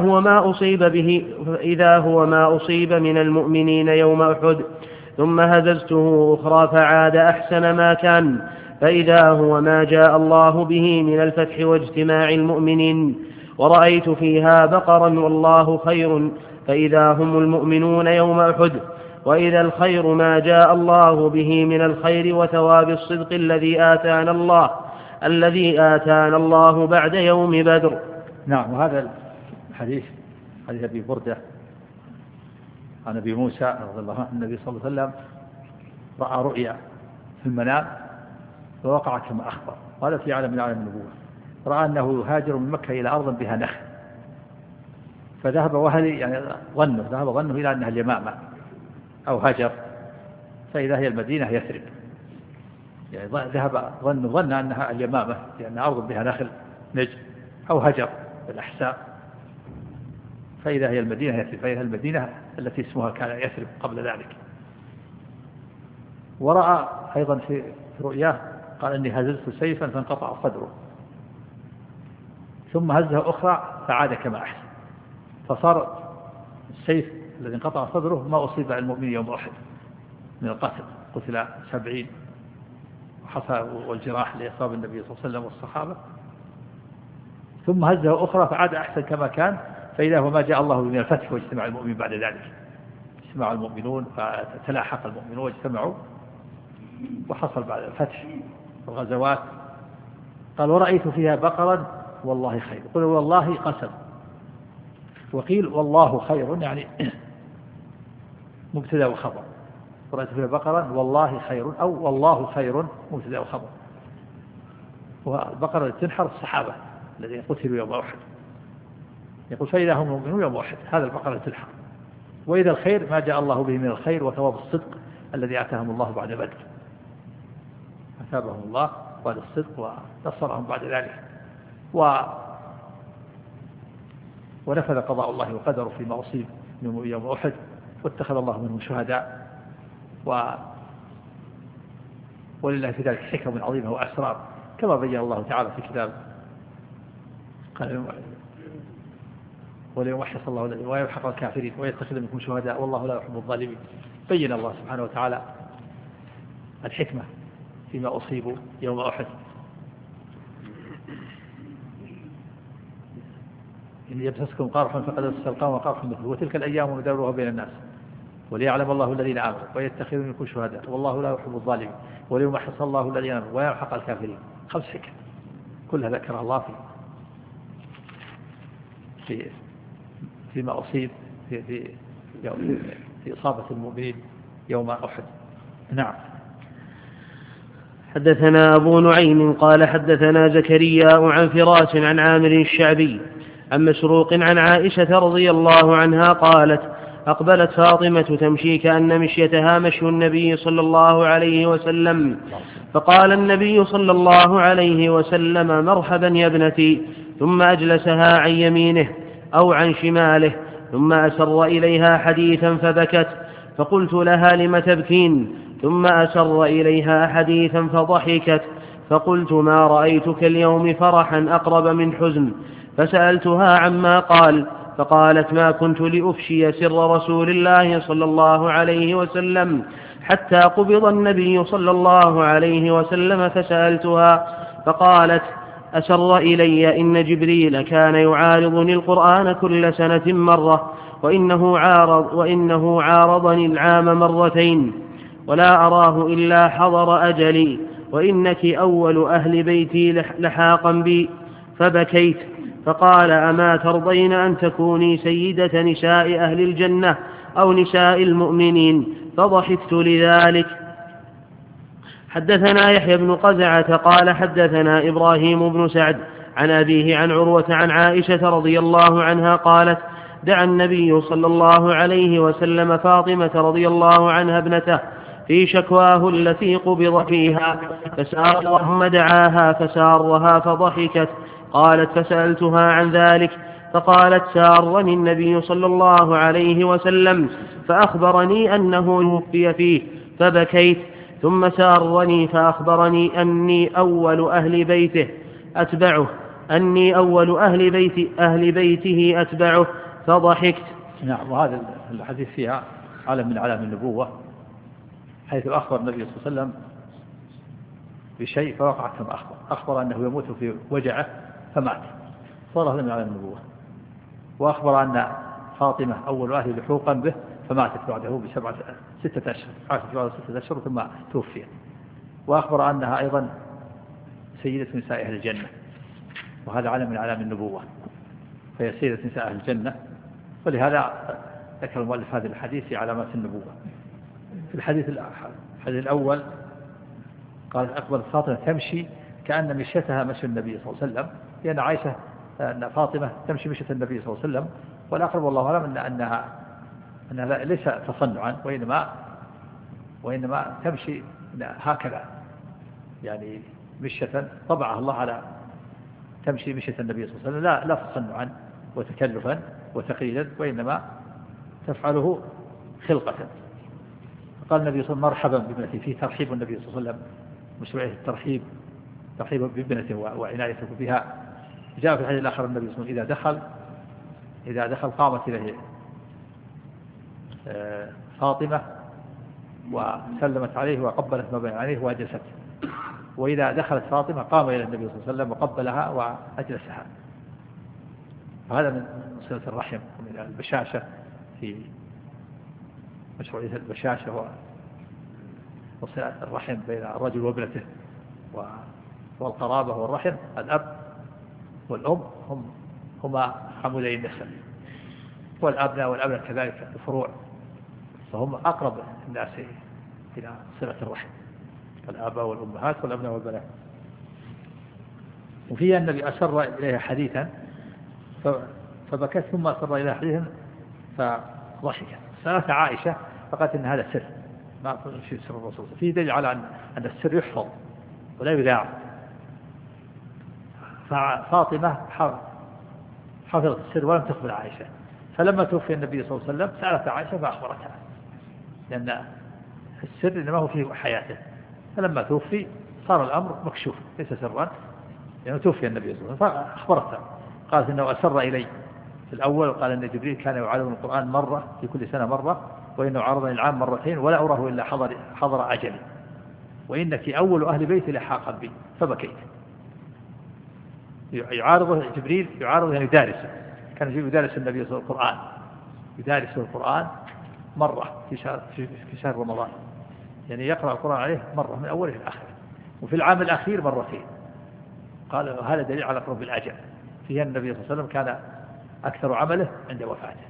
هو ما أصيب من المؤمنين يوم أحد، ثم هززته أخرى فعاد أحسن ما كان، فإذا هو ما جاء الله به من الفتح واجتماع المؤمنين، ورأيت فيها بقرا والله خير، فإذا هم المؤمنون يوم أحد، وإذا الخير ما جاء الله به من الخير وثواب الصدق الذي آتانا الله بعد يوم بدر. نعم. وهذا الحديث حديث أبي بردة عن أبي موسى رضي الله عنه النبي صلى الله عليه وسلم رأى رؤيا في المنام فوقع كما أخبر، وهذا في عالم من عالم النبوة. رأى أنه يهاجر من مكة إلى أرض بها نخل، فذهب وهلي يعني ذهب ظنه إلى أنها اليمامة أو هجر، فإذا هي المدينة يثرب، يعني ذهب ظن أنها اليمامة لأن أرض بها نخل نجد أو هجر بالأحساء، فإذا هي المدينة يثرب، فإذا المدينة التي اسمها كان يثرب قبل ذلك. ورأى أيضا في رؤياه قال إني هززت سيفا فانقطع صدره، ثم هزها أخرى فعاد كما أحسن، فصار السيف الذي انقطع صدره ما أصيب المؤمن يوم أحد من القتل، قتل 70 وحصى والجراح اللي أصاب النبي صلى الله عليه وسلم والصحابة، ثم هزها أخرى فعاد أحسن كما كان، فإذا هو ما جاء الله من الفتح واجتمع المؤمن بعد ذلك، اجتمع المؤمنون فتلاحق المؤمنون واجتمعوا، وحصل بعد الفتح والغزوات. قال: ورأيت فيها بقرا والله خير، قل والله قسم، وقيل والله خير يعني مبتدا وخبر، ورأيت فيها بقرا والله خير أو والله خير مبتدا وخبر. والبقرة تنحر الصحابة الذين قتلوا يوم أحد، يقول فإذا هم المؤمنون يوم أحد، هذا البقرة تنحر، وإذا الخير ما جاء الله به من الخير وثواب الصدق الذي آتاهم الله بعد بدر، أثابهم الله بعد الصدق ونصرهم بعد ذلك، ونفذ قضاء الله وقدره فيما أصيب يوم أحد، واتخذ الله منهم شهداء، ولله في ذلك حكم عظيمة وأسرار كما بين الله تعالى في كتابه. قال: وليمحص الله الذين ويمحق الكافرين ويتخذ منكم شهداء والله لا يحب الظالمين. بين الله سبحانه وتعالى الحكمة فيما أصيبوا يوم أحد. إن يمسسكم قرح فقد مس القوم قرح مثله، وتلك الأيام نداولها بين الناس وليعلم الله الذين آمنوا ويتخذوا منكم شهداء والله لا يحب الظالمين وليمحص الله الذين آمنوا ويمحق الكافرين. 5 حكم كلها ذكرها الله فيما أصيب في إصابة المؤمنين يوم أحد. نعم. حدثنا أبو نعيم قال حدثنا زكريا عن فراس عن عامر الشعبي عن مسروق عن عائشة رضي الله عنها قالت أقبلت فاطمة تمشي كأن مشيتها مشي النبي صلى الله عليه وسلم فقال النبي صلى الله عليه وسلم مرحبا يا ابنتي ثم أجلسها عن يمينه أو عن شماله ثم أسر إليها حديثا فبكت فقلت لها لم تبكين ثم أسر إليها حديثا فضحكت فقلت ما رأيتك اليوم فرحا أقرب من حزن فسألتها عما قال فقالت ما كنت لأفشي سر رسول الله صلى الله عليه وسلم حتى قبض النبي صلى الله عليه وسلم فسألتها فقالت أسر إلي إن جبريل كان يعارضني القرآن كل سنة مرة وإنه عارضني العام مرتين ولا أراه إلا حضر أجلي وإنك أول أهل بيتي لحاقا بي فبكيت فقال أما ترضين أن تكوني سيدة نساء أهل الجنة أو نساء المؤمنين فضحكت لذلك. حدثنا يحيى بن قزعة قال حدثنا إبراهيم بن سعد عن أبيه عن عروة عن عائشة رضي الله عنها قالت دعا النبي صلى الله عليه وسلم فاطمة رضي الله عنها ابنته في شكواه التي قبض فيها فسارهم دعاها فسارها فضحكت. قالت فسألتها عن ذلك فقالت سارني النبي صلى الله عليه وسلم فأخبرني أنه يوفي فيه فبكيت ثم سارني فأخبرني أني أول أهل بيته أتبعه فضحكت. نعم. وهذا الحديث فيها علم من علام النبوة حيث أخبر النبي صلى الله عليه وسلم بشيء فوقع كما أخبر أنه يموت في وجعه فمات صار هذا من علام النبوة. وأخبر أن فاطمة أول أهل لحوقا به فماتت بعده ستة أشهر عاشت بعده 6 أشهر ثم توفيت. وأخبر أنها أيضا سيدة نساء أهل الجنة وهذا علم من علام النبوة فهي سيدة نساء أهل الجنة. ولهذا ذكر المؤلف هذا الحديث في علامات النبوة. في الحديث الأول قال أقبلت فاطمة تمشي كأن مشيتها مشي النبي صلى الله عليه وسلم لأن عائشة أن فاطمة تمشي مشية النبي صلى الله عليه وسلم والأقرب والله أعلم أنها ليس تصنعا وإنما تمشي هكذا يعني مشية طبعها الله على تمشي مشية النبي صلى الله عليه وسلم لا تصنعا وتكلفا وتقييدا وإنما تفعله خلقة. قال النبي صلى الله عليه وسلم مرحبا بابنتي فيه ترحيب النبي صلى الله عليه وسلم مشروعية الترحيب بابنته وعنايته بها. جاء في الحديث الآخر النبي صلى الله عليه وسلم إذا دخل قامت إليه فاطمة وسلمت عليه وقبلت ما بين عليه وأجلست. وإذا دخلت فاطمة قام إلى النبي صلى الله عليه وسلم وقبلها وأجلسها. هذا من صلة الرحم ومن البشاشة في مشروعية البشاشة وصلة الرحم بين الرجل وابنته والقرابة والرحم. الأب والأم هما عمودي النسب والأبناء والأبناء كذلك الفروع فهم أقرب الناس إلى صلة الرحم الآباء والأمهات والأبناء والبنات. وفيها النبي أسر إليها حديثا فبكت ثم أسر إليها حديثا فضحكت. سألت عائشة فقالت إن هذا سر ما في سر الرسول. فيه دليل على أن السر يحفظ ولا يذاع. ففاطمة حفظت السر ولم تخبر عائشة. فلما توفي النبي صلى الله عليه وسلم سألت عائشة فأخبرتها لأن السر إنما هو في حياته. فلما توفي صار الأمر مكشوف ليس سرا لأنه توفي النبي صلى الله عليه وسلم فأخبرتها. قالت إنه أسر إلي في الأول قال أن جبريل كان يعلم القرآن مرة في كل سنة مرة وإنه عرضني العام مرتين ولا أراه إلا حضر أجلي وإنك أول أهل بيتي لحاقا بي فبكيت. يعارضه جبريل يعارضه يعني يدارسه. كان جبريل يدارس النبي صلى الله عليه وسلم القرآن يدارسه القرآن مرة في شهر رمضان، يعني يقرأ القرآن عليه مرة من أوله إلى آخره، وفي العام الأخير مرتين. قال هذا دليل على قرب الأجل، فيها النبي صلى الله عليه وسلم كان أكثر عمله عند وفاته،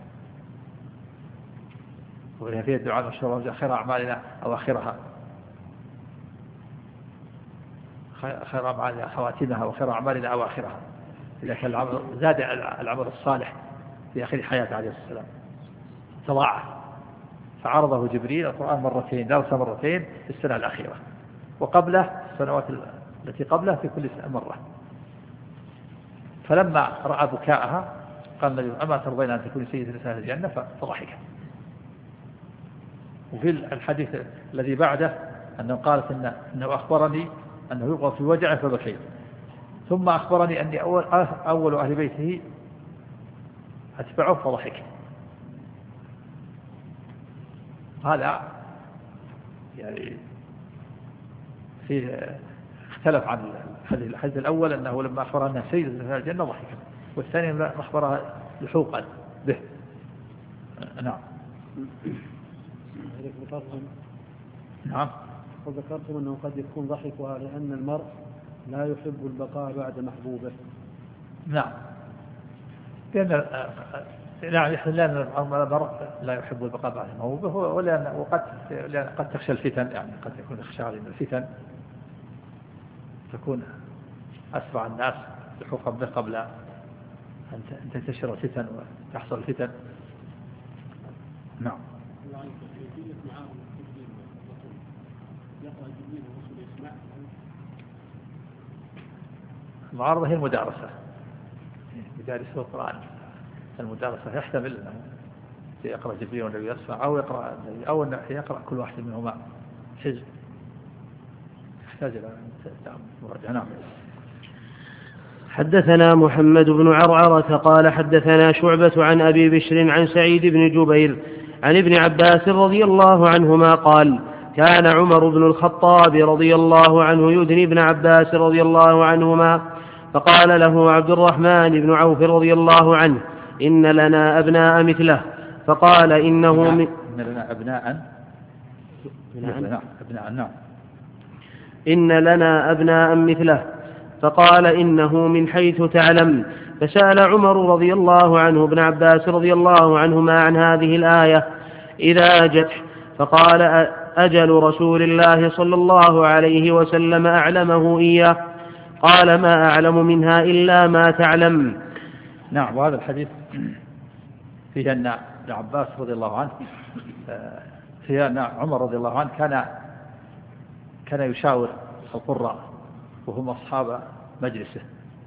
وفيها فيه الدعاء المشهور خير أعمالنا أواخرها، خير أعمالنا خواتمها وخير أعمالنا أواخرها. إذا كان العمل زاد العمل الصالح في آخر حياته عليه السلام تضاعف، فعرضه جبريل القرآن مرتين، درس مرتين في السنة الأخيرة، وقبله السنوات التي قبله في كل سنة مرة. فلما رأى بكاءها قال النبي أما ترضين أن تكون سيدة نساء الجنة؟ فضحكت. وفي الحديث الذي بعده أنه قالت إنه أخبرني أنه يبغى في وجعه فبكيت، ثم أخبرني أني أول أهل بيته أتبعه فضحك. هذا يعني فيه اختلف عن الحديث الأول أنه لما أخبرها أنها سيدة نساء الجنة ضحكت، والثاني لما أخبرها لحوقا به. نعم. نعم. وذكرتم أنه قد يكون ضحكها لأن المرء لا يحب البقاء بعد محبوبه. نعم، لأن المرء لا يحب البقاء بعد محبوبه، ولأن قد تخشى الفتن، يعني قد يكون يخشى على الفتن تكون أسرع الناس لحوقا به قبل أن تنتشر الفتن وتحصل الفتن. نعم. المعارضة هي المدارسة، يدارسه القرآن. المدارسة يحتمل أنه يقرأ جبريل والنبي يسمع، أو أنه يقرأ كل واحد منهما حزب، يحتاج إلى مراجعة. نعم. حدثنا محمد بن عرعرة قال حدثنا شعبة عن أبي بشر عن سعيد بن جبير عن ابن عباس رضي الله عنهما قال كان عمر بن الخطاب رضي الله عنه يدني ابن عباس رضي الله عنهما، فقال له عبد الرحمن بن عوف رضي الله عنه إن لنا أبناء مثله، فقال إنه إن لنا أبناء نعم. إن لنا أبناء مثله، فقال إنه من حيث تعلم. فسأل عمر رضي الله عنه ابن عباس رضي الله عنهما عن هذه الآية إذا جت، فقال أجل رسول الله صلى الله عليه وسلم أعلمه إياه، قال ما أعلم منها إلا ما تعلم. نعم. وهذا الحديث فيه أن ابن عباس رضي الله عنه فيه أن عمر رضي الله عنه كان يشاور القراء وهم أصحاب مجلسه،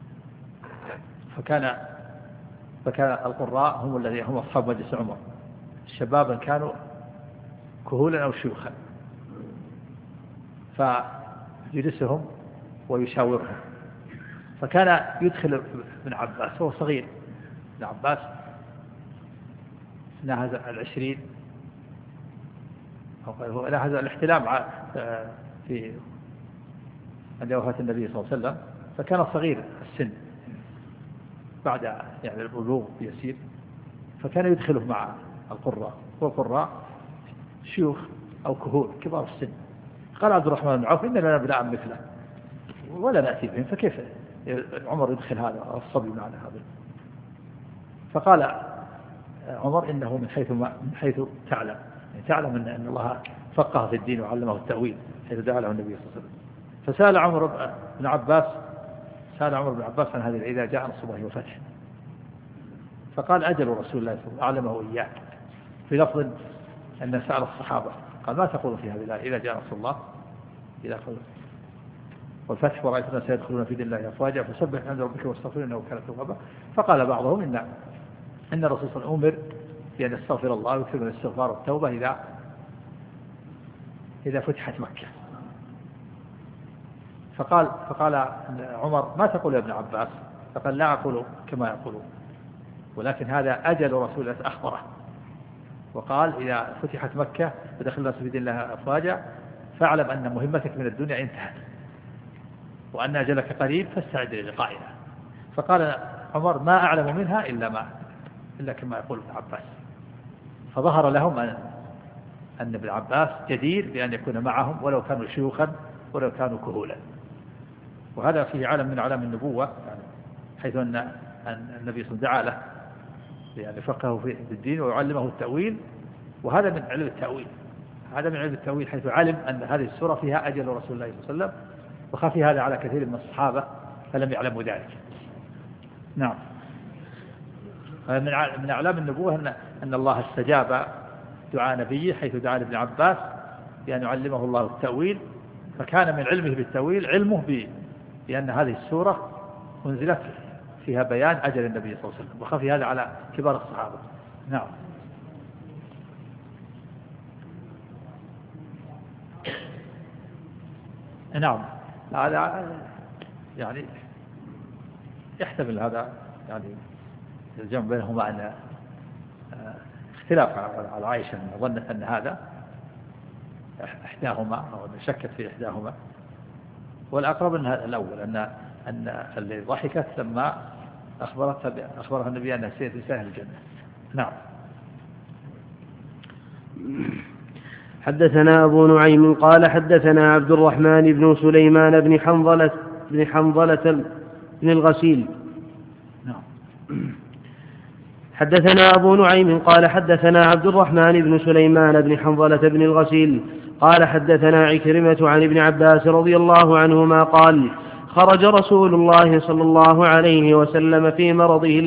فكان القراء هم أصحاب مجلس عمر، شبابا كانوا كهولا أو شيوخا، فيجلسهم ويشاورهم. فكان يدخل ابن عباس وهو صغير، ابن عباس ناهز 20 أو ناهز الاحتلام في عند وفاة النبي صلى الله عليه وسلم، فكان صغير السن بعد يعني البلوغ يسير، فكان يدخله مع القراء، والقراء شيوخ أو كهول كبار السن. قال عبد الرحمن بن عوف إن لنا ابناء مثله ولا نأتي بهم، فكيف عمر يدخل هذا الصبي معنا هذا؟ فقال عمر إنه من حيث تعلم، يعني تعلم أن الله فقه في الدين وعلمه التأويل حيث دعا له النبي صلى الله عليه وسلم. فسأل عمر بن عباس عن هذه إذا جاء نصر الله وفتح، فقال أجل رسول الله صلى الله عليه وسلم أعلمه إياه، في لفظ أن سأل الصحابة قال ما تقول في هذه الآية إذا جاء نصر الله والفتح ورأيت الناس يدخلون في دين الله أفواجا فسبح عند ربك واستغفر إنه كان توابا. فقال بعضهم إن الرسول صلى الله عليه وسلم أمر بأن يستغفر الله ويكثر من الاستغفار والتوبة إذا فتحت مكة. فقال عمر ما تقول يا ابن عباس؟ فقال لا أقول كما يقولون، ولكن هذا أجل رسول الله أخبره، وقال إذا فتحت مكة ودخل الناس في دين الله أفواجا فاعلم أن مهمتك من الدنيا انتهت وأن أجلك قريب فاستعد للقائنا. فقال عمر ما أعلم منها إلا كما يقول ابن عباس. فظهر لهم أن ابن عباس جدير بأن يكون معهم ولو كانوا شيوخا ولو كانوا كهولا. وهذا فيه علم من علام النبوة، حيث أن النبي صلى الله عليه وسلم دعا له يعني فقهه في الدين ويعلمه التأويل، وهذا من علم التأويل. هذا من علم التأويل حيث علم أن هذه السورة فيها أجل رسول الله صلى الله عليه وسلم، وخفي هذا على كثير من الصحابة فلم يعلموا ذلك. نعم. من أعلام النبوة أن الله استجاب دعاء نبيه حيث دعا لابن عباس بأن يعلمه الله التأويل، فكان من علمه بالتأويل علمه بأن هذه السورة أنزلت فيها بيان أجل النبي صلى الله عليه وسلم، وخفي هذا على كبار الصحابة. نعم. نعم. هذا يعني يحتمل هذا يعني الجمع بينهما أن اختلاف على عائشة أن ظنت أن هذا إحداهما أو أن شكت في إحداهما، والأقرب أن الأول أن اللي ضحكت لما أخبرها النبي أنها سيد نساء الجنة. نعم. حدثنا أبو نعيم قال حدثنا عبد الرحمن بن سليمان بن حنظلة بن الغسيل. نعم. حدثنا أبو نعيم قال حدثنا عبد الرحمن بن سليمان بن حنظلة بن الغسيل قال حدثنا عكرمة عن ابن عباس رضي الله عنهما قال خرج رسول الله صلى الله عليه وسلم في مرضه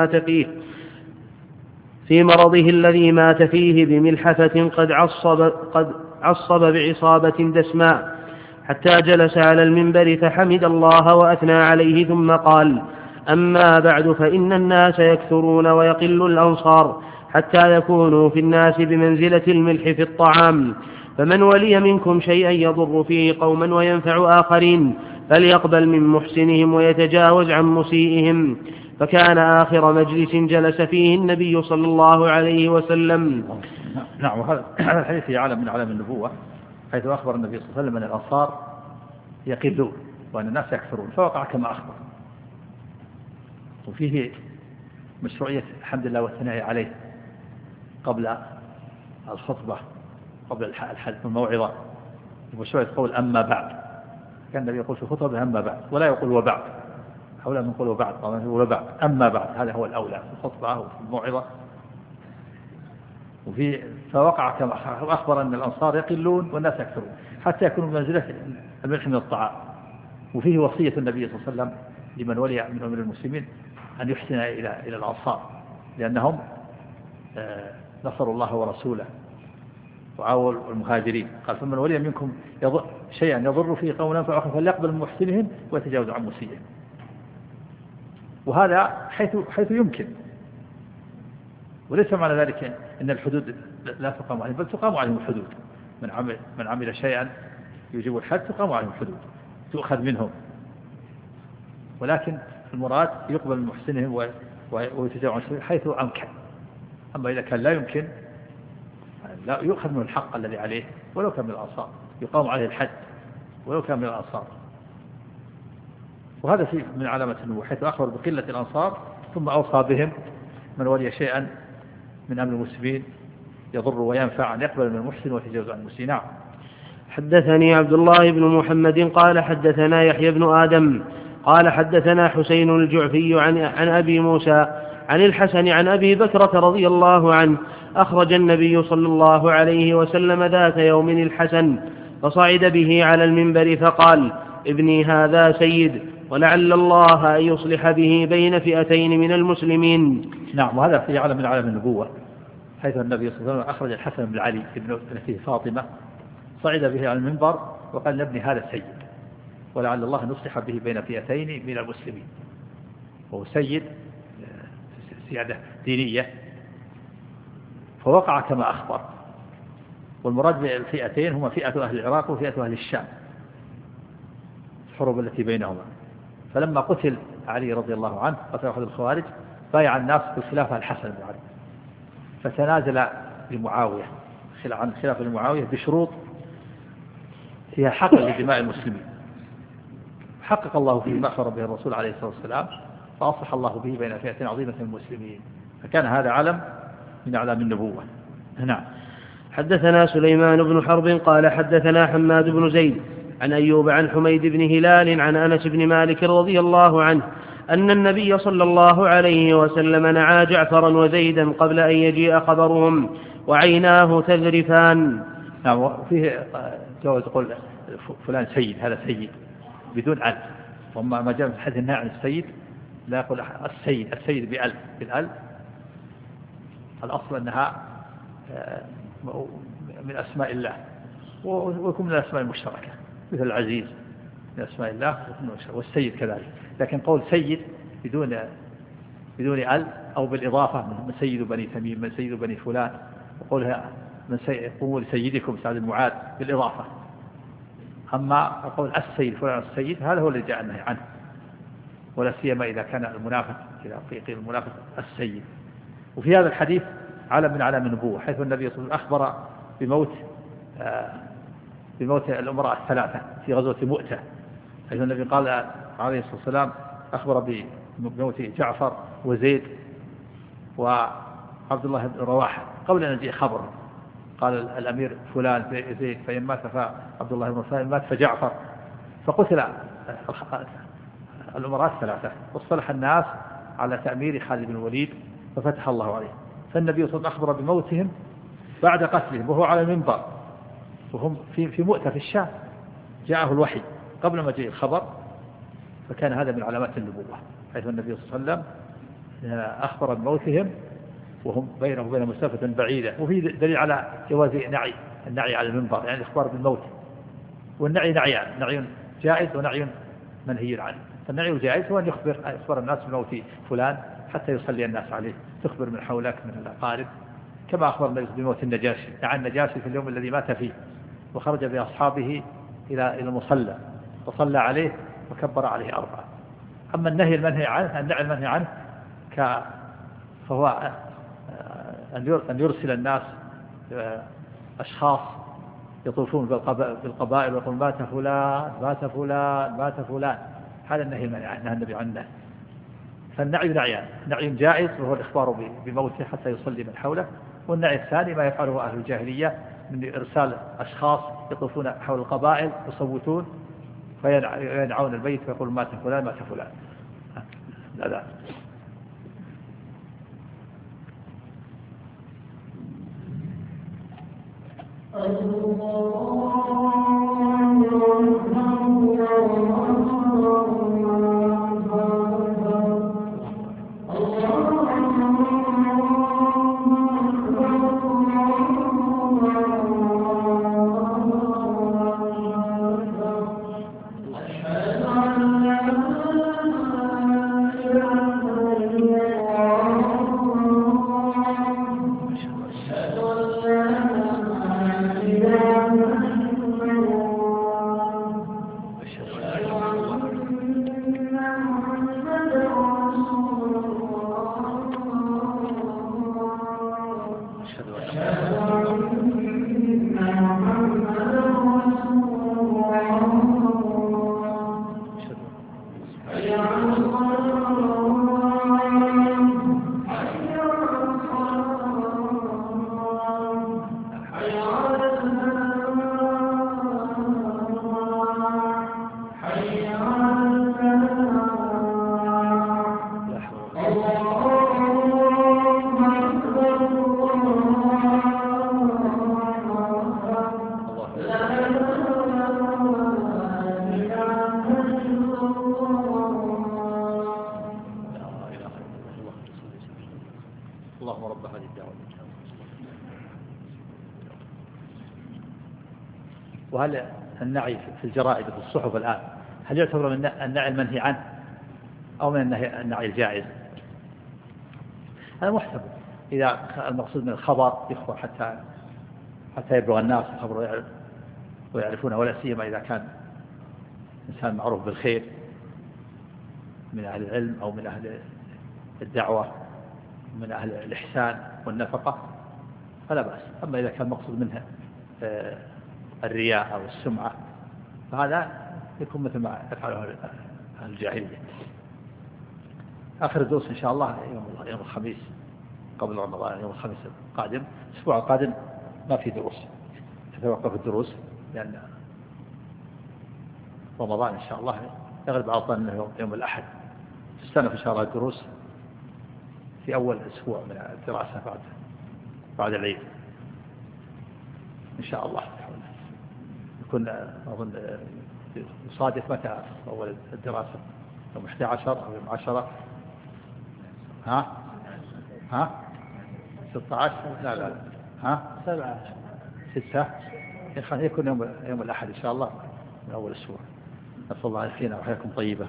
الذي مات فيه بملحفة قد عصب بعصابة دسماء، حتى جلس على المنبر فحمد الله وأثنى عليه ثم قال: أما بعد فإن الناس يكثرون ويقل الأنصار حتى يكونوا في الناس بمنزلة الملح في الطعام، فمن ولي منكم شيئا يضر فيه قوما وينفع آخرين فليقبل من محسنهم ويتجاوز عن مسيئهم. فكان آخر مجلس جلس فيه النبي صلى الله عليه وسلم. نعم. وهذا الحديث في عالم من علام النبوة، حيث أخبر النبي صلى الله عليه وسلم أن الأنصار يقلون وأن الناس يكثرون، فوقع كما أخبر. وفيه مشروعية الحمد لله والثناء عليه قبل الخطبة، قبل الحديث والموعظة، ومشروعية قول أما بعد. كان النبي يقول في الخطبة أما بعد، ولا يقول وبعد، أولى من يقول وبعد، طبعا يقول وبعد، أما بعد هذا هو الأولى في الخطبة وفي الموعظة. فوقع كما أخبر أن الأنصار يقلون والناس يكثرون حتى يكونوا بمنزلة الملح من الطعام. وفيه وصية النبي صلى الله عليه وسلم لمن ولي من المسلمين أن يحسن إلى الأنصار، لأنهم نصروا الله ورسوله وعاونوا المهاجرين. قال: فمن ولي منكم شيئا يضر فيه قوم ينفع فليقبل من محسنهم ويتجاوز عن مسيئهم. وهذا حيث يمكن، وليس معنى ذلك أن الحدود لا تقام عليهم، بل تقام عليهم الحدود. من عمل شيئا يجب الحد تقام عليهم الحدود، تؤخذ منهم، ولكن المراد يقبل من محسنهم ويتجاوز عن حيث أمكن. أما إذا كان لا يمكن لا يؤخذ من الحق الذي عليه ولو كان من الأنصار، يقام عليه الحد ولو كان من الأنصار. وهذا من علامة النبوة، حيث أخبر بقلة الأنصار ثم أوصى بهم من ولي شيئا من أمر المسلمين يضر وينفع أن يقبل من المحسن ويتجاوز عن المسيء. نعم. حدثني عبد الله بن محمد قال حدثنا يحيى بن آدم قال حدثنا حسين الجعفي عن أبي موسى عن الحسن عن أبي بكرة رضي الله عنه: أخرج النبي صلى الله عليه وسلم ذات يوم الحسن فصعد به على المنبر فقال: ابني هذا سيد، ولعل الله أن يصلح به بين فئتين من المسلمين. نعم. وهذا في علم من علم النبوة، حيث النبي صلى الله عليه وسلم أخرج الحسن بن علي ابنته فاطمة، صعد به على المنبر وقال: ابني هذا سيد، ولعل الله أن يصلح به بين فئتين من المسلمين. وهو سيد سيادة دينية، فوقع كما أخبر. والمراد بالفئتين هما فئة أهل العراق وفئة أهل الشام، الحروب التي بينهما. فلما قتل علي رضي الله عنه، قتل أحد الخوارج، بايع الناس بالخلافة الحسن بن علي، فتنازل لمعاوية عن خلافة لمعاوية بشروط فيها حق لدماء المسلمين. حقق الله فيه ما أخبر به الرسول عليه الصلاة والسلام، فأصلح الله به بين فئتين عظيمة من المسلمين. فكان هذا علم من أعلام النبوة. نعم. حدثنا سليمان بن حرب قال حدثنا حماد بن زيد عن أيوب عن حميد بن هلال عن أنس بن مالك رضي الله عنه أن النبي صلى الله عليه وسلم نعى جعفرا وزيدا قبل أن يجيء خبرهم وعيناه تذرفان. نعم. وفيه جواز يقول فلان سيد، هذا سيد بدون ألف. وما ما جاء في الحديث النهي عن السيد لا يقول السيد بألف، بالألف الأصل أنها من أسماء الله، ويكون من الأسماء المشتركة مثل العزيز من أسماء الله والسيد كذلك. لكن قول سيد بدون ألف أو بالإضافة من سيد بني تميم، من سيد بني فلان، وقولها من قوموا لسيدكم سعد بن معاذ بالإضافة. أما قول السيد فلان السيد هذا هو الذي جاء النهي عنه، ولا سيما إذا كان المنافق، إذا قيل المنافق السيد. وفي هذا الحديث علم من علام النبوة، حيث النبي صلى الله عليه وسلم أخبر بموت الأمراء الثلاثة في غزوة مؤتة، حيث النبي قال عليه الصلاة والسلام أخبر بموت جعفر وزيد وعبد الله بن رواحة قبل أن يجيء خبره. قال الأمير فلان زيد فإن مات فعبد الله بن فلان مات فجعفر، فقتل الأمراء الثلاثة، واصطلح الناس على تأمير خالد بن الوليد ففتح الله عليه. فالنبي صلى الله عليه وسلم أخبر بموتهم بعد قتلهم وهو على المنبر، وهم في مؤتة في الشام، جاءه الوحي قبل ما جاء الخبر، فكان هذا من علامات النبوة، حيث النبي صلى الله عليه وسلم أخبر بموتهم وهم بينه وبين مسافة بعيدة. وفي دليل على جواز النعي على المنبر، يعني الإخبار بالموت. والنعي نعيان، نعي جائز ونعي منهي عنه. فالنعي الجائز هو أن يخبر الناس بموت فلان حتى يصلي الناس عليه، تخبر من حولك من الأقارب، كما أخبر النبي بموت النجاشي، نعى النجاشي في اليوم الذي مات فيه وخرج بأصحابه إلى المصلى وصلى عليه وكبر عليه 4. أما النهي المنهي عنه فهو أن يرسل الناس أشخاص يطوفون بالقبائل ويقول مات فلان مات فلان مات فلان، هذا النهي المنهي عنه النبي عنه. فالنعي نعيان، نعي جائز وهو الإخبار بموته حتى يصلي من حوله، والنعي الثاني ما يفعله أهل الجاهلية من إرسال أشخاص يطوفون حول القبائل يصوتون فينعون البيت ويقول مات فلان مات فلان. لا اللهم رب هذه الدعوة. وهل النعي في الجرائد وفي الصحف الآن هل يعتبر من النعي المنهي عنه أو من النعي الجائز؟ هذا محتمل إذا المقصود من الخبر يخبر حتى يبلغ الناس الخبر ويعرفونه، ولا سيما إذا كان إنسان معروف بالخير من أهل العلم أو من أهل الدعوة من أهل الإحسان والنفقة فلا بأس. أما إذا كان مقصود منها الرياء أو السمعة فهذا يكون مثل ما يفعله أهل الجاهلية. آخر الدروس إن شاء الله يوم الخميس قبل رمضان، يوم الخميس القادم الأسبوع القادم ما في دروس، تتوقف الدروس، لأن رمضان إن شاء الله يغلب على الظن أنه يوم الأحد. تستأنف إن شاء الله الدروس في أول أسبوع من الدراسة بعد العيد إن شاء الله. يكون أظن يصادف متى أول الدراسة، يوم 11 أو يوم 10 16 لا 6 يكون يوم الأحد إن شاء الله من أول أسبوع. نسأل الله يحيينا وحياكم طيبة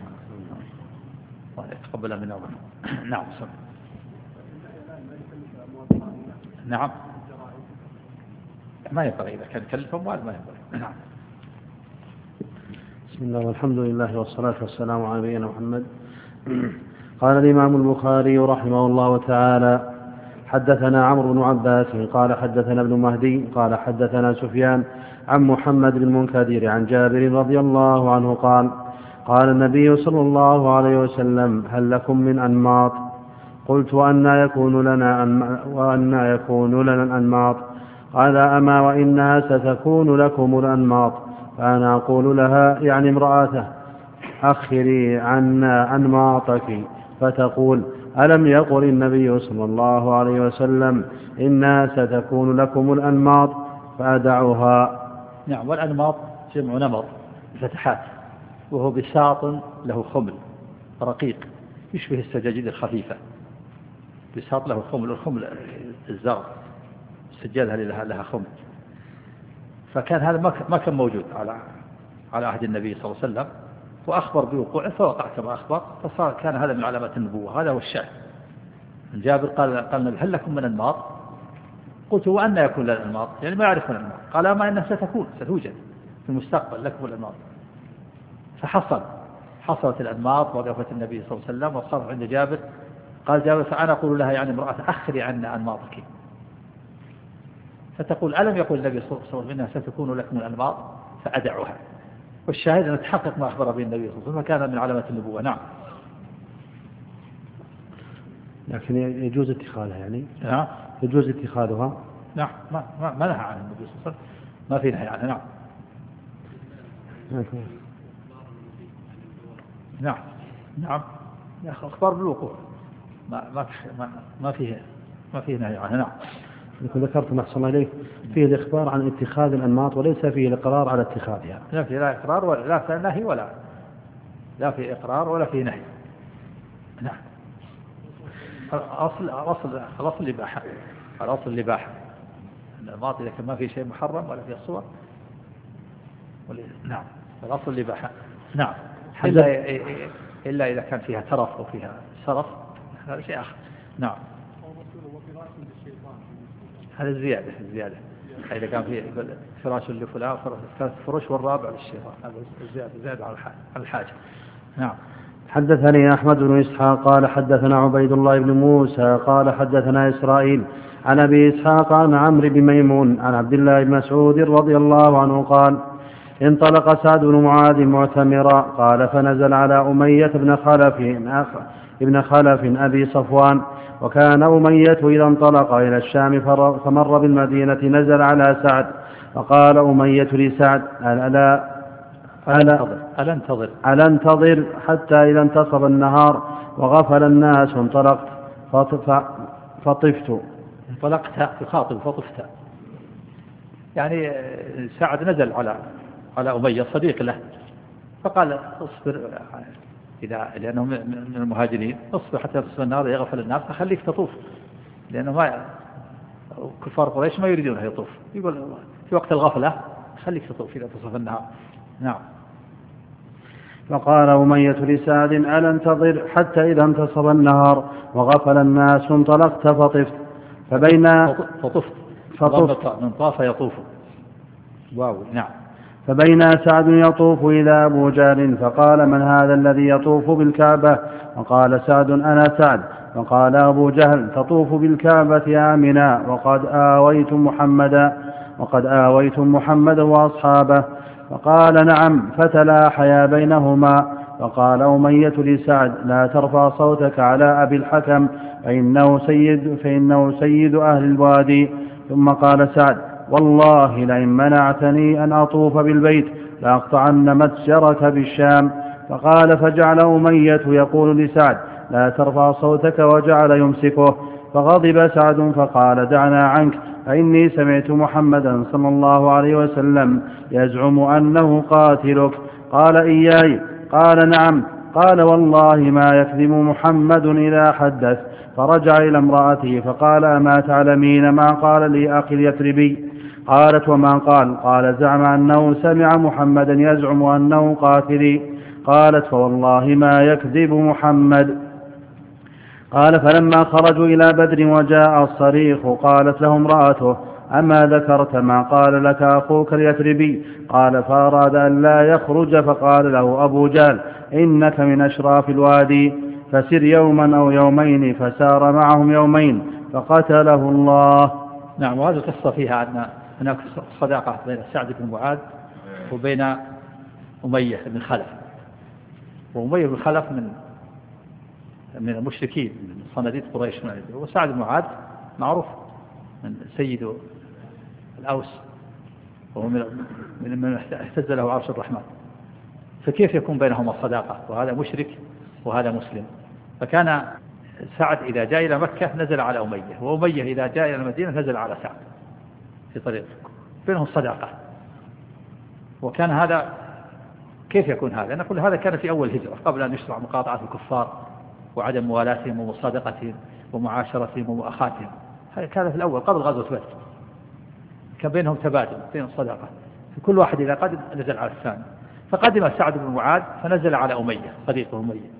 ويتقبل منا ومنكم. نعم نعم ما ينبغي إذا كان يكلف أموال ما ينبغي. نعم. بسم الله والحمد لله والصلاة والسلام على نبينا محمد. قال الإمام البخاري رحمه الله تعالى: حدثنا عمرو بن عباس قال حدثنا ابن مهدي قال حدثنا سفيان عن محمد بن المنكدر عن جابر رضي الله عنه قال: قال النبي صلى الله عليه وسلم: هل لكم من أنماط؟ قلت: وأنى يكون لنا الأنماط؟ قال: أما وإنها ستكون لكم الأنماط. فأنا أقول لها، يعني امرأته: أخري عنا أنماطك. فتقول: ألم يقل النبي صلى الله عليه وسلم: إنها ستكون لكم الأنماط؟ فأدعها. نعم. والأنماط جمع نمط فتحات، وهو بساط له خمل رقيق يشبه السجاجيد الخفيفة، بساط له خمل، الخمل الزرق، السجادة لها خمل. فكان هذا ما كان موجود على عهد النبي صلى الله عليه وسلم، وأخبر بوقوعه فوقع كما أخبر، فصار كان هذا من علامات النبوة. هذا هو الشاهد. جابر قال النبي: هل لكم من أنماط؟ قلت: وأن يكون لنا الأنماط؟ يعني ما يعرفون الأنماط. قال: أما إنها ستوجد في المستقبل لكم الأنماط. حصلت الأنماط وقفت النبي صلى الله عليه وسلم وصار عند جابر. قال جابر: فأنا أقول لها، يعني امرأة: أخري عنا أنماطك. فتقول: ألم يقول النبي صلى الله عليه وسلم: إنها ستكون لكم الأنماط؟ فأدعها. والشاهد أن تحقق ما أخبر به النبي صلى الله عليه وسلم، كان من علامات النبوة. نعم. لكن يجوز اتخاذها، يعني نعم يجوز اتخاذها. نعم. ما نهى عنه النبي صلى الله عليه وسلم، ما في نهي عنه. نعم. نعم. يا أخي أخبار بالوقوع ما فيه نهي عنه. نعم. لكن ذكرت ما أحسن إليك فيه الإخبار عن اتخاذ الأنماط وليس فيه الإقرار على اتخاذها. لا في لا إقرار ولا لا في نهي لا في إقرار ولا في نهي. نعم. الأصل الإباحة. الأنماط إذا كان ما في شيء محرم ولا في صور نعم، الأصل الإباحة. نعم. إلا إذا كان فيها ترف أو فيها سرف، هذا شيء آخر. نعم. هذا الزيادة. إذا كان فيه فراش لفلان، فرش والرابع للشيطان، هذا الزيادة على الحاجة. نعم. حدثني أحمد بن إسحاق قال حدثنا عبيد الله بن موسى قال حدثنا إسرائيل عن أبي إسحاق عن عمرو بن ميمون عن عبد الله بن مسعود رضي الله عنه قال: انطلق سعد بن معاذ معتمرا. قال: فنزل على أمية بن خلف أبي صفوان. وكان أمية إذا انطلق إلى الشام فمر بالمدينة نزل على سعد. فقال أمية لسعد: ألا انتظر حتى إذا انتصف النهار وغفل الناس انطلقت فطفت. انطلقت يخاطب فطفت، يعني سعد نزل على أمية صديق له، فقال: اصبر، لأنه من المهاجرين، اصبر حتى ينتصف النهار يغفل الناس فخليك تطوف، لأنه كفار قريش ما يريدون أن يطوف، يقول في وقت الغفلة خليك تطوف إذا انتصف النهار. نعم. فقال أمية لسعد: ألا انتظر حتى إذا انتصف النهار وغفل الناس انطلقت فطفت. من طاف يطوف. واو. نعم. فبين سعد يطوف إلى أبو جهل فقال: من هذا الذي يطوف بالكعبة؟ وقال سعد: أنا سعد. وقال أبو جهل: تطوف بالكعبة آمنا وقد آويتم محمدا وأصحابه. فقال: نعم. فتلاحيا بينهما. فقال أمية لسعد: لا ترفع صوتك على أبي الحكم فإنه سيد أهل الوادي. ثم قال سعد: والله لئن منعتني أن أطوف بالبيت لأقطعن متجرك بالشام. فقال فجعل أمية يقول لسعد لا ترفع صوتك وجعل يمسكه. فغضب سعد فقال دعنا عنك فإني سمعت محمدا صلى الله عليه وسلم يزعم أنه قاتلك. قال إياي؟ قال نعم. قال والله ما يكذب محمد إذا حدث. فرجع إلى امرأته فقال أما تعلمين ما قال لي أخي اليثربي؟ قالت وما قال؟ قال زعم أنه سمع محمدا يزعم أنه قاتلي. قالت فوالله ما يكذب محمد. قال فلما خرجوا إلى بدر وجاء الصريخ قالت له امرأته أما ذكرت ما قال لك أخوك اليثربي؟ قال فأراد أن لا يخرج فقال له أبو جهل إنك من أشراف الوادي فسر يوما أو يومين. فسار معهم يومين فقتله الله. نعم. وهذه القصة فيها أن هناك صداقة بين سعد بن معاذ وبين أمية بن خلف. وأمية بن خلف من المشركين من صناديد قريش. وسعد بن معاذ معروف من سيد الأوس وهو من اهتز له عرش الرحمن. فكيف يكون بينهما صداقة وهذا مشرك وهذا مسلم؟ فكان سعد إذا جاء إلى مكة نزل على أمية، وأمية إذا جاء إلى المدينة نزل على سعد في طريق، بينهم صداقة. وكان هذا كيف يكون هذا؟ نقول هذا كان في أول هجرة قبل أن يشرع مقاطعة الكفار وعدم موالاتهم ومصادقتهم ومعاشرتهم ومؤاخاتهم. هذا كان في الأول قبل غزوة بدر، كان بينهم تبادل بين الصداقة، في كل واحد إذا قدم نزل على الثاني. فقدم سعد بن معاذ فنزل على أمية صديقه أمية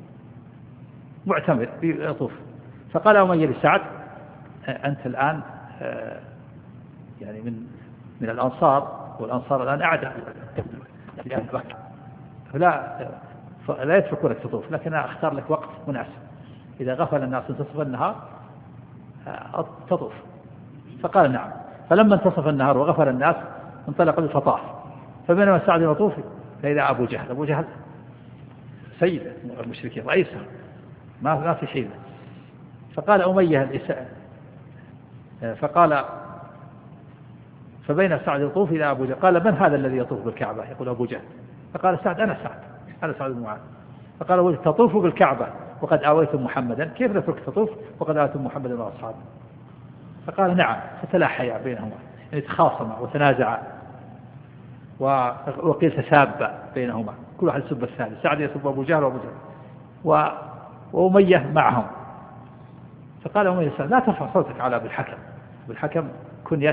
معتمر بيطوف. فقال أمية لسعد أنت الآن يعني من الأنصار، والأنصار الآن أعداء فلا يتركونك تطوف، لكن أنا أختار لك وقت مناسب إذا غفل الناس انتصف النهار تطوف. فقال نعم. فلما انتصف النهار وغفل الناس انطلق فطاف. فبينما سعد يطوف فإذا أبو جهل، أبو جهل سيد المشركين رئيسه ما في حيلة. فقال أمية فبين سعد يطوف إلى أبو جهل قال من هذا الذي يطوف بالكعبة؟ يقول أبو جهل. فقال سعد أنا سعد بن معاذ. فقال تطوف بالكعبة وقد آويتم محمدا، كيف نترك تطوف وقد آويتم محمدا وأصحابه؟ فقال نعم. فتلاحيا بينهما، يعني تخاصما وتنازعا وقيل تسابا بينهما، كل واحد يسب الثاني، سعد يسب أبو جهل وأبو جهل وأمية معهم. فقال أمية لا ترفع صوتك على أبي الحكم، أبي الحكم كنية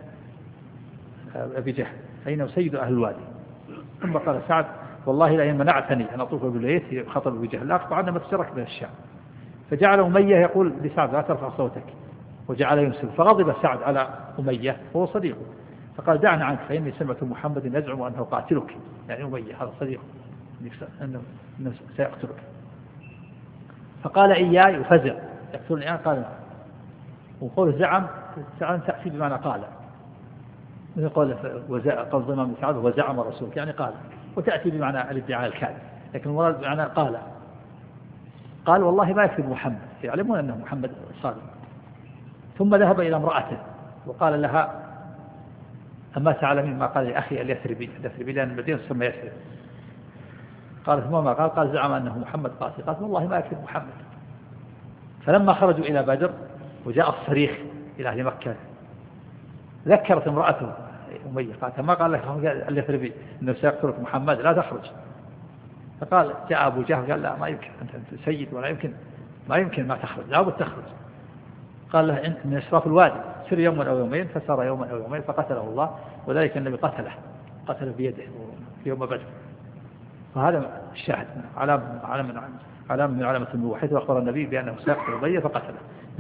أبي جهل فإنه سيد أهل الوادي. ثم قال سعد والله لئن منعتني أن أطوف بالبيت خطب أبي جهل لأقطعن متجرك من الشام. فجعل أمية يقول لسعد لا ترفع صوتك وجعل يمسك. فغضب سعد على أمية وهو صديقه فقال دعنا عنك فإني سمعت محمد يزعم أنه قاتلك، يعني أمية هذا صديقه أنه سيقتلك. فقال إياي وفزع يقتلني الآن؟ قال نعم. وقول زعم تأتي بمعنى قال، مثل قول ضمام سعد وزعم رسولك يعني قال، وتأتي بمعنى الادعاء الكاذب، لكن المراد بمعنى قال والله ما يكذب محمد، يعلمون أنه محمد صادق. ثم ذهب إلى امرأته وقال لها أما تعلمين ما قال لأخي اليثربي لأن المدينة تسمى يثرب؟ قالت ما قال زعم أنه محمد قاتل. قالت والله ما يكذب محمد. فلما خرجوا إلى بدر وجاء الصريخ إلى أهل مكة ذكرت امرأته أمية قالت ما قال لك اليثربي أنه سيقتلك محمد لا تخرج. فقال جاء أبو جهل قال لا ما يمكن، أنت سيد ولا يمكن ما تخرج، لا بد تخرج. قال له أنت من أشراف الوادي سر يوما أو يومين. فسار يوما أو يومين فقتله الله، وذلك النبي قتله بيده في يوم بدر. وهذا الشاهد علامة من علامة النبوة، حيث أخبر النبي بأنه سيقتل أبي فقتله.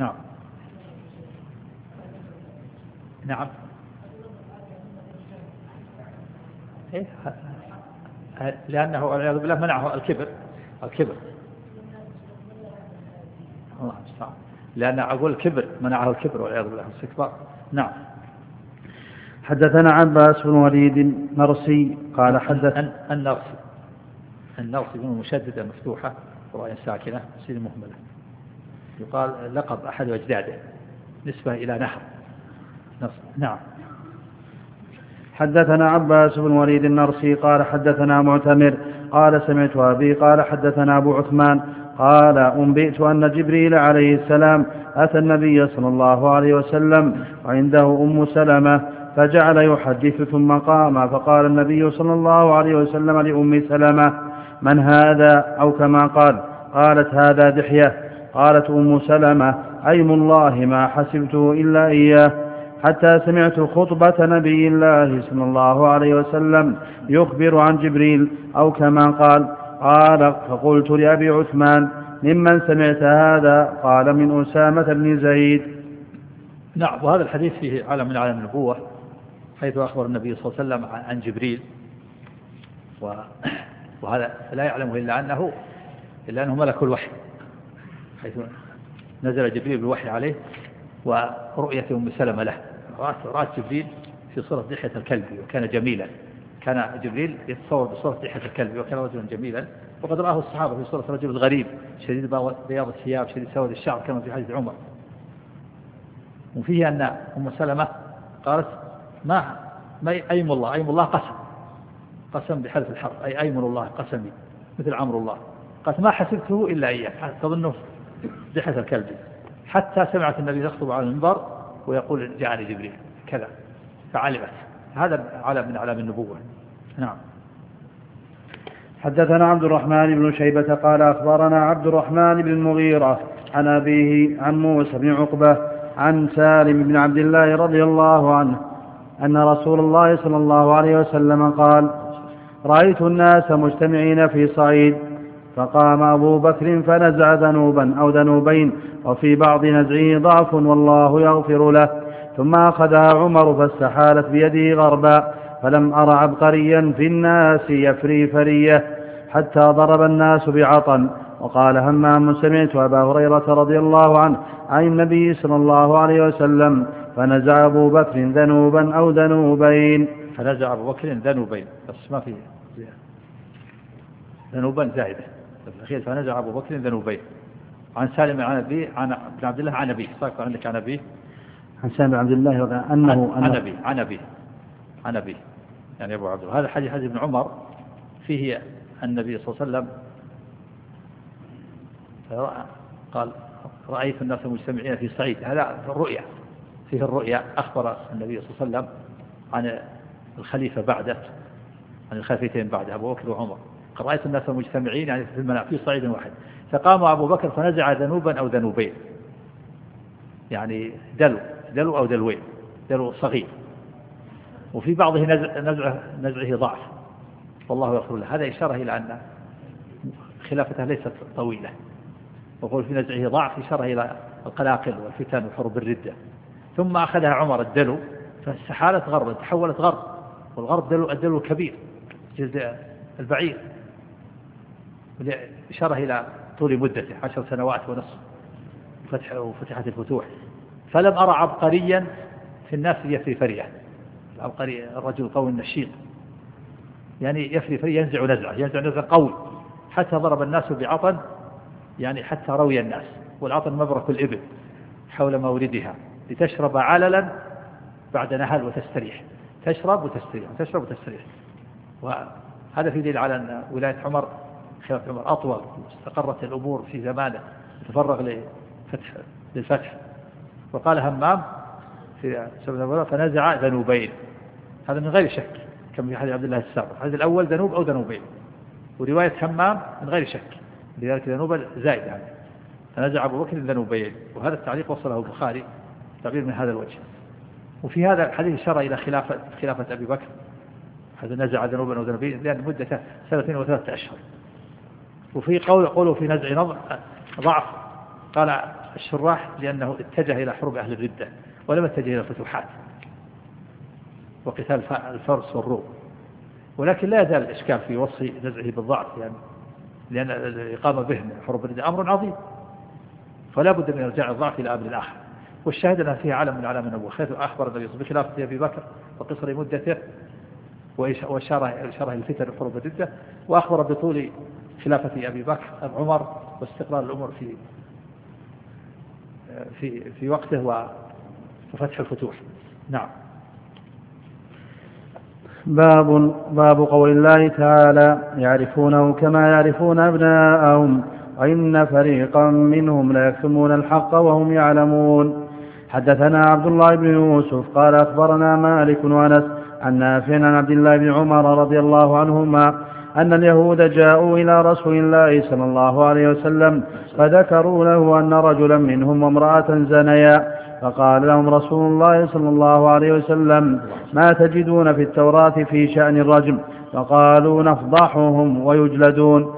نعم إيه؟ لأنه والعياذ بالله منعه الكبر الله المستعان، لأن أقول الكبر منعه الكبر والعياذ بالله الاستكبار. نعم. حدثنا عباس بن وليد مرسي قال حدث النرسي بن مشددة مفتوحة وراء ساكنة سين مهملة، يقال لقب أحد أجداده نسبة إلى نهر. نعم. حدثنا عباس بن وليد النرسي قال حدثنا معتمر قال سمعت أبي قال حدثنا أبو عثمان قال أنبئت أن جبريل عليه السلام أتى النبي صلى الله عليه وسلم وعنده أم سلمة فجعل يحدث ثم قام فقال النبي صلى الله عليه وسلم لأم سلمة من هذا أو كما قال قالت هذا دحية قالت أم سلمة أيم الله ما حسبته إلا إياه حتى سمعت خطبة نبي الله صلى الله عليه وسلم يخبر عن جبريل أو كما قال فقلت لأبي عثمان ممن سمعت هذا قال من أسامة بن زيد. نعم. وهذا الحديث فيه علم من علم النبوة حيث أخبر النبي صلى الله عليه وسلم عن جبريل وهذا لا يعلمه إلا أنه ملك الوحي حيث نزل جبريل بالوحي عليه ورؤية أم سلمة له رأت جبريل في صورة دحية الكلب وكان جميلا. كان جبريل يتصور بصورة دحية الكلب وكان رجلا جميلا وقد رآه الصحابة في صورة رجل غريب شديد بياض الثياب شديد سواد الشعر كما في حديث عمر. وفيه أن أم سلمة قالت ما أيم الله قسم بحذف الحرف أي أيمن الله قسمي مثل عمرو الله قالت ما حسبته إلا إياه تظنه دحية الكلب حتى سمعت النبي يخطب على المنبر ويقول جاءني جبريل كذا فعلمت. هذا علم من علام النبوة. نعم. حدثنا عبد الرحمن بن شيبة قال أخبرنا عبد الرحمن بن المغيرة عن أبيه عن موسى بن عقبة عن سالم بن عبد الله رضي الله عنه أن رسول الله صلى الله عليه وسلم قال رأيت الناس مجتمعين في صعيد فقام أبو بكر فنزع ذنوبا أو ذنوبين وفي بعض نزعه ضعف والله يغفر له ثم أخذها عمر فاستحالت بيده غربا فلم أر عبقريا في الناس يفري فرية حتى ضرب الناس بعطن. وقال همام سمعت أبا هريرة رضي الله عنه عن النبي صلى الله عليه وسلم فنزع أبو بكر ذنوبا أو ذنوبين. فنزع أبو بكر ذنوبين بس ما في ذنوبا زائدة الأخير. فنزع أبو بكر ذنوبين. عن سالم عن أبيه عن ابن عبد الله عن أبيه صاحب عندك عن أبيه عن سالم بن عبد الله أنه عن أبيه يعني أبو عبد الله. هذا حديث ابن عمر فيه النبي صلى الله عليه وسلم قال رأيت الناس مجتمعين في صعيد. هذا الرؤيا فيه الرؤيا. أخبر النبي صلى الله عليه وسلم عن الخليفة بعده عن الخليفتين بعد أبو بكر وعمر. رأيت الناس مجتمعين يعني في المنام في صعيد واحد فقام أبو بكر فنزع ذنوبا أو ذنوبين يعني دلو أو دلوين دلو صغير وفي بعضه نزعه ضعف والله يغفر له. هذا إشارة إلى أن خلافته ليست طويلة. وقول في نزعه ضعف إشارة إلى القلاقل والفتن وحروب الردة. ثم أخذها عمر الدلو فاستحالت غربا تحولت غرب والغرب الدلو كبير جلد البعير إشارة إلى طول مدته 10 سنوات ونصف وفتحت الفتوح. فلم أرى عبقريا في الناس يفري فرية. العبقري الرجل القوي النشيط يعني يفري فرية ينزع نزع قوي حتى ضرب الناس بعطن يعني حتى روي الناس. والعطن مبرك الإبل حول مولدها لتشرب عللا بعد نهل وتستريح تشرب وتستريح. وهذا في دليل على أن ولاية عمر خلافة عمر أطول استقرت الأمور في زمانه تفرغ للفتح. وقال همام في سبب فنزع ذنوبين. هذا من غير شك كما في حديث عبد الله السابق. هذا الأول ذنوب أو ذنوبين ورواية همام من غير شك لذلك ذنوب زائد عنه. فنزع أبو بكر ذنوبين. وهذا التعليق وصله البخاري تعبير من هذا الوجه. وفي هذا الحديث إشارة إلى خلافة أبي بكر. هذا نزع ذنوبا أو ذنوبين لأن مدة 2 و3 أشهر. وفي قوله في نزع ضعف قال الشراح لأنه اتجه إلى حروب أهل الردة ولم يتجه إلى الفتوحات وقتال الفرس والروم. ولكن لا يزال الإشكال في وصف نزعه بالضعف يعني لأن الإقامة به من حروب الردة أمر عظيم فلا بد من إرجاع الضعف إلى أمر آخر. والشاهد أنها فيها علم من علام النبوة حيث أخبر النبي بخلافة أبي بكر وقصر مدته وإشارة الفتن وحروب الردة وأخبر بطول خلافة أبي بكر عمر واستقرار الأمور في وقته وفتح الفتوح. نعم. باب قول الله تعالى يعرفونه كما يعرفون أبناءهم وإن فريقا منهم ليكتمون الحق وهم يعلمون. حدثنا عبد الله بن يوسف قال أخبرنا مالك وأنس عن نافع عن عبد الله بن عمر رضي الله عنهما أن اليهود جاءوا إلى رسول الله صلى الله عليه وسلم فذكروا له أن رجلا منهم وامرأة زنيا، فقال لهم رسول الله صلى الله عليه وسلم ما تجدون في التوراة في شأن الرجم؟ فقالوا نفضحهم ويجلدون.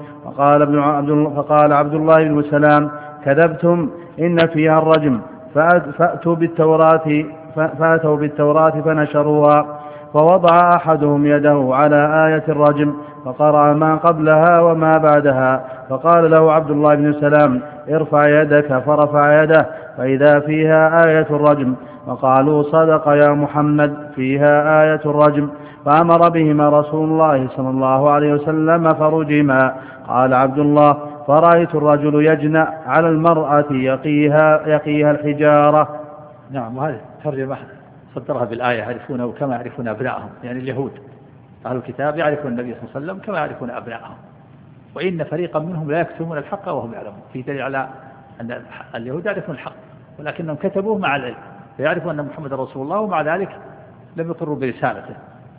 فقال عبد الله بن سلام كذبتم، إن فيها الرجم. فأتوا بالتوراة فنشروها، فوضع أحدهم يده على آية الرجم فقرأ ما قبلها وما بعدها، فقال له عبد الله بن سلام ارفع يدك، فرفع يده فإذا فيها آية الرجم، فقالوا صدق يا محمد فيها آية الرجم، فأمر بهما رسول الله صلى الله عليه وسلم فرجما. قال عبد الله فرأيت الرجل يجنأ على المرأة يقيها الحجارة. نعم، وهذه ترجمة صدرها بالآية يعرفونه كما يعرفون أبناءهم، يعني اليهود أهل الكتاب يعرفون النبي صلى الله عليه وسلم كما يعرفون أبناءهم، وإن فريقا منهم لا يكتمون الحق وهم يعلمون. في دليل على أن اليهود يعرفون الحق ولكنهم كتبوه مع العلم، فيعرفون أن محمد رسول الله ومع ذلك لم يقروا برسالته.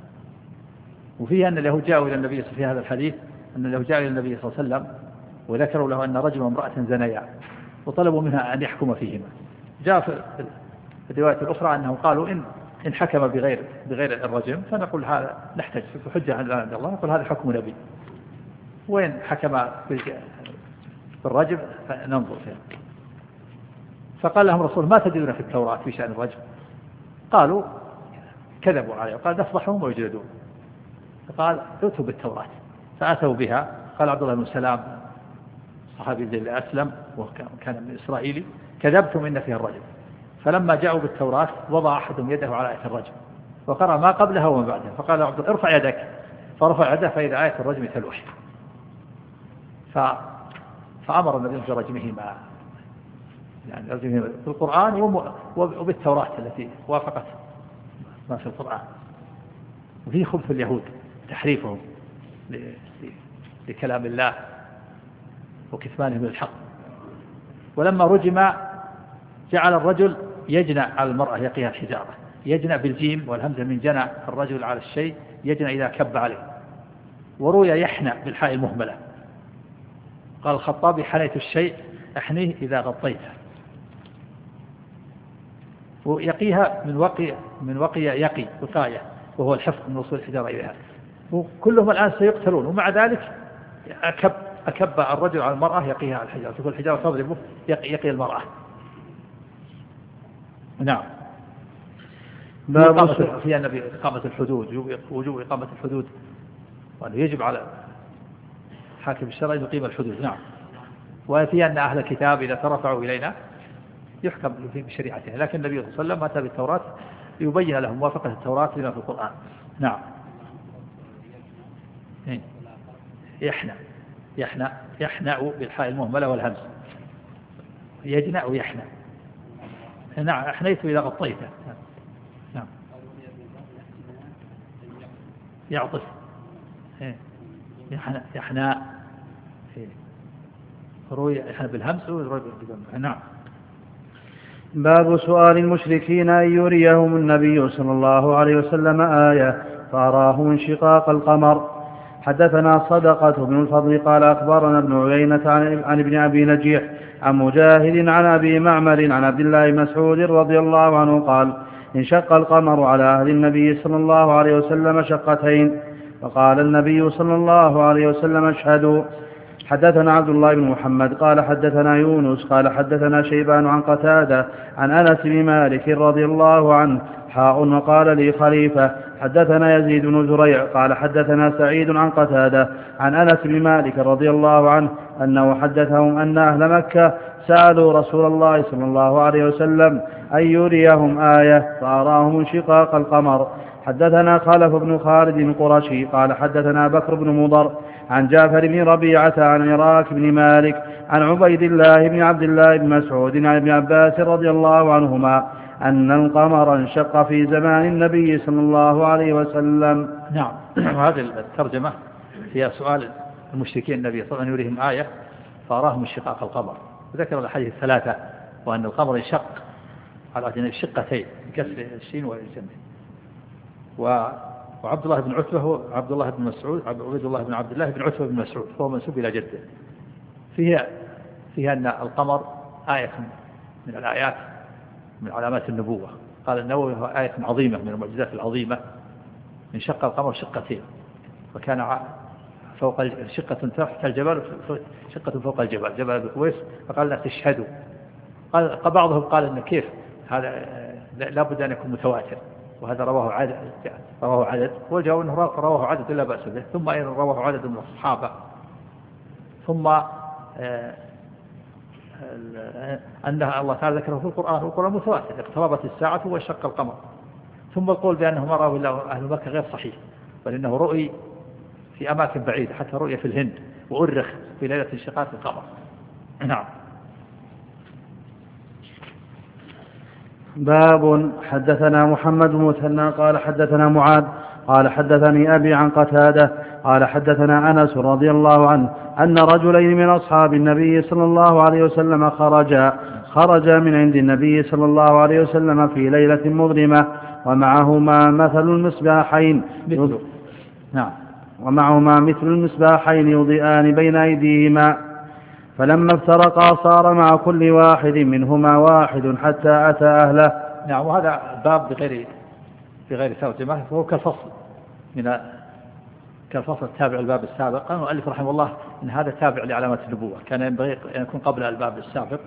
وفيها أن اليهود جاءوا إلى النبي في هذا الحديث أن اليهود جاءوا إلى النبي صلى الله عليه وسلم وذكروا له أن رجل وامرأة زنيا وطلبوا منها أن يحكم فيهما. جاء في الرواية الأخرى أنهم قالوا إن حكم بغير الرجم فنقول هذا نحتاج في حجة عند الله، نقول هذا حكم نبي، وإن حكم بالرجم فننظر فيه. فقال لهم رسول ما تجدون في التوراة في شأن الرجم؟ قالوا كذبوا عليه، وقال نفضحهم ويجلدون. فقال ائتوا بالتوراة، فأتوا بها. قال عبد الله بن سلام صحابي الذي أسلم وكان من إسرائيلي كذبتم إن فيها الرجم. فلما جاءوا بالتوراة وضع أحدهم يده على آية الرجم وقرأ ما قبلها وما بعدها، فقال عبد الله ارفع يدك، فرفع يده فإذا آية الرجم تلوح. فأمر النبي برجمهما، يعني رجمهما بالقرآن وبالتوراة التي وافقت ما في القرآن. وفيه خبث اليهود تحريفهم لكلام الله وكتمانهم للحق. ولما رجم جعل الرجل يجنى على المرأة يقيها الحجارة، يجنى بالجيم والهمزة من جنى الرجل على الشيء، يجنى إذا كب عليه. وروي يحنى بالحاء المهملة. قال الخطابي حنيت الشيء أحنيه إذا غطيته. ويقيها من وقي يقي وقاية، وهو الحفظ من وصول الحجارة إليها. وكلهم الآن سيقتلون، ومع ذلك أكب الرجل على المرأة يقيها على الحجارة، تقول الحجارة تضربه يقي المرأة. نعم. في النبي إقامة الحدود، وجوب إقامة الحدود، وأنه يجب على حاكم الشرع أن يقيم الحدود. نعم. وفي أن أهل الكتاب إذا ترفعوا إلينا يحكم بشريعتها، لكن النبي صلى الله عليه وسلم أتى بالتوراة ليبين لهم موافقة التوراة لما في القرآن. نعم. يحنع بالحاء المهملة والهمز، يجنع ويحنع. نعم، أحنيت إذا غطيته. نعم. يعطف يحنى روي يحنى بالهمس وروي بالضم. نعم. باب سؤال المشركين أن يريهم النبي صلى الله عليه وسلم آية فأراهم انشقاق القمر. حدثنا صدقة بن الفضل قال أخبرنا ابن عيينة عن ابن أبي نجيح عن مجاهد عن أبي معمر عن عبد الله بن مسعود رضي الله عنه قال انشق القمر على أهل النبي صلى الله عليه وسلم شقتين، فقال النبي صلى الله عليه وسلم اشهدوا. حدثنا عبد الله بن محمد قال حدثنا يونس قال حدثنا شيبان عن قتادة عن أنس بن مالك رضي الله عنه وقال لي خليفة حدثنا يزيد بن زريع قال حدثنا سعيد عن قتادة عن أنس بن مالك رضي الله عنه أنه حدثهم أن أهل مكة سألوا رسول الله صلى الله عليه وسلم أن يريهم آية فأراهم انشقاق القمر. حدثنا خلف بن خالد القرشي قال حدثنا بكر بن مضر عن جعفر بن ربيعة عن عراك بن مالك عن عبيد الله بن عبد الله بن مسعود عن ابن عباس رضي الله عنهما أن القمر انشق في زمان النبي صلى الله عليه وسلم. نعم. هذه الترجمة هي سؤال المشركين النبي صلى الله عليه وسلم يريهم آية فأراهم انشقاق القمر، وذكر الأحاديث الثلاثة، وأن القمر انشق على شقتين بكسر الشين والجيم. وعبد الله بن عتبة هو عبد الله بن مسعود، عبد الله بن عبد الله بن عتبة بن مسعود، فهو منسوب إلى جده. فيها أن القمر آية من الآيات من علامات النبوة. قال النووي هو آية عظيمة من المعجزات العظيمة. انشق القمر شقتين، وكان فوق شقة تحت الجبل، شقة فوق الجبل، جبل أبي قويس، فقال لا تشهدوا. قال بعضهم قال إن كيف هذا لا بد أن يكون متواتر، وهذا رواه عدد، والجواب أنه رواه عدد لا بأس به. ثم أيضا رواه عدد من الصحابة. ثم أنها الله تعالى ذكره في القرآن، والقرآن متواتر، اقتربت الساعة وانشق القمر. ثم القول بأنه ما رأوا إلا أهل مكة غير صحيح، بل إنه رؤي في أماكن بعيدة، حتى رؤية في الهند، وأرخ في ليلة انشقاق القمر. نعم. باب. حدثنا محمد بن مثنى قال حدثنا معاذ قال حدثني أبي عن قتادة قال حدثنا أنس رضي الله عنه أن رجلين من أصحاب النبي صلى الله عليه وسلم خرجا من عند النبي صلى الله عليه وسلم في ليلة مظلمة، ومعهما مثل المصباحين يضيئان بين أيديهما، فلما افترقا صار مع كل واحد منهما واحد حتى أتى أهله. نعم. وهذا باب بغير ترجمة، فهو كالفصل التابع الباب السابق. قال المؤلف رحمه الله إن هذا تابع لعلامات النبوة، كان ينبغي أن يكون قبل الباب السابق،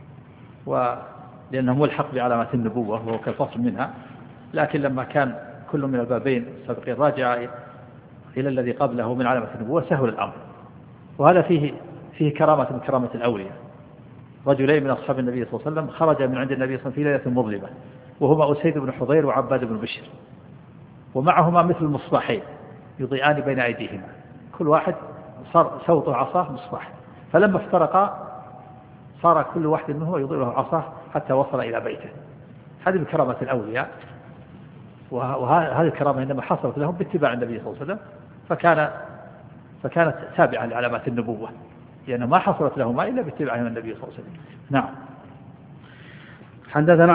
لأنه ملحق بعلامات النبوة وهو كالفصل منها. لكن لما كان كل من البابين السابقين راجع إلى الذي قبله من علامة النبوة سهل الأمر. وهذا فيه كرامة من كرامة الأولياء. رجلين من أصحاب النبي صلى الله عليه وسلم خرج من عند النبي صلى الله عليه وسلم في ليلة مظلمة، وهما أسيد بن حضير وعباد بن بشر، ومعهما مثل المصباحين يضيئان بين أيديهما، كل واحد صار سوطه عصاه مصباح، فلما افترقا صار كل واحد منهما يضيء له عصاه حتى وصل إلى بيته. هذه من كرامة الأولياء، وهذه الكرامة إنما حصلت لهم باتباع النبي صلى الله عليه وسلم، فكانت تابعة لعلامات النبوة، لأنه ما حصلت لهما إلا باتباعهم النبي صلى الله عليه وسلم. نعم. حدثنا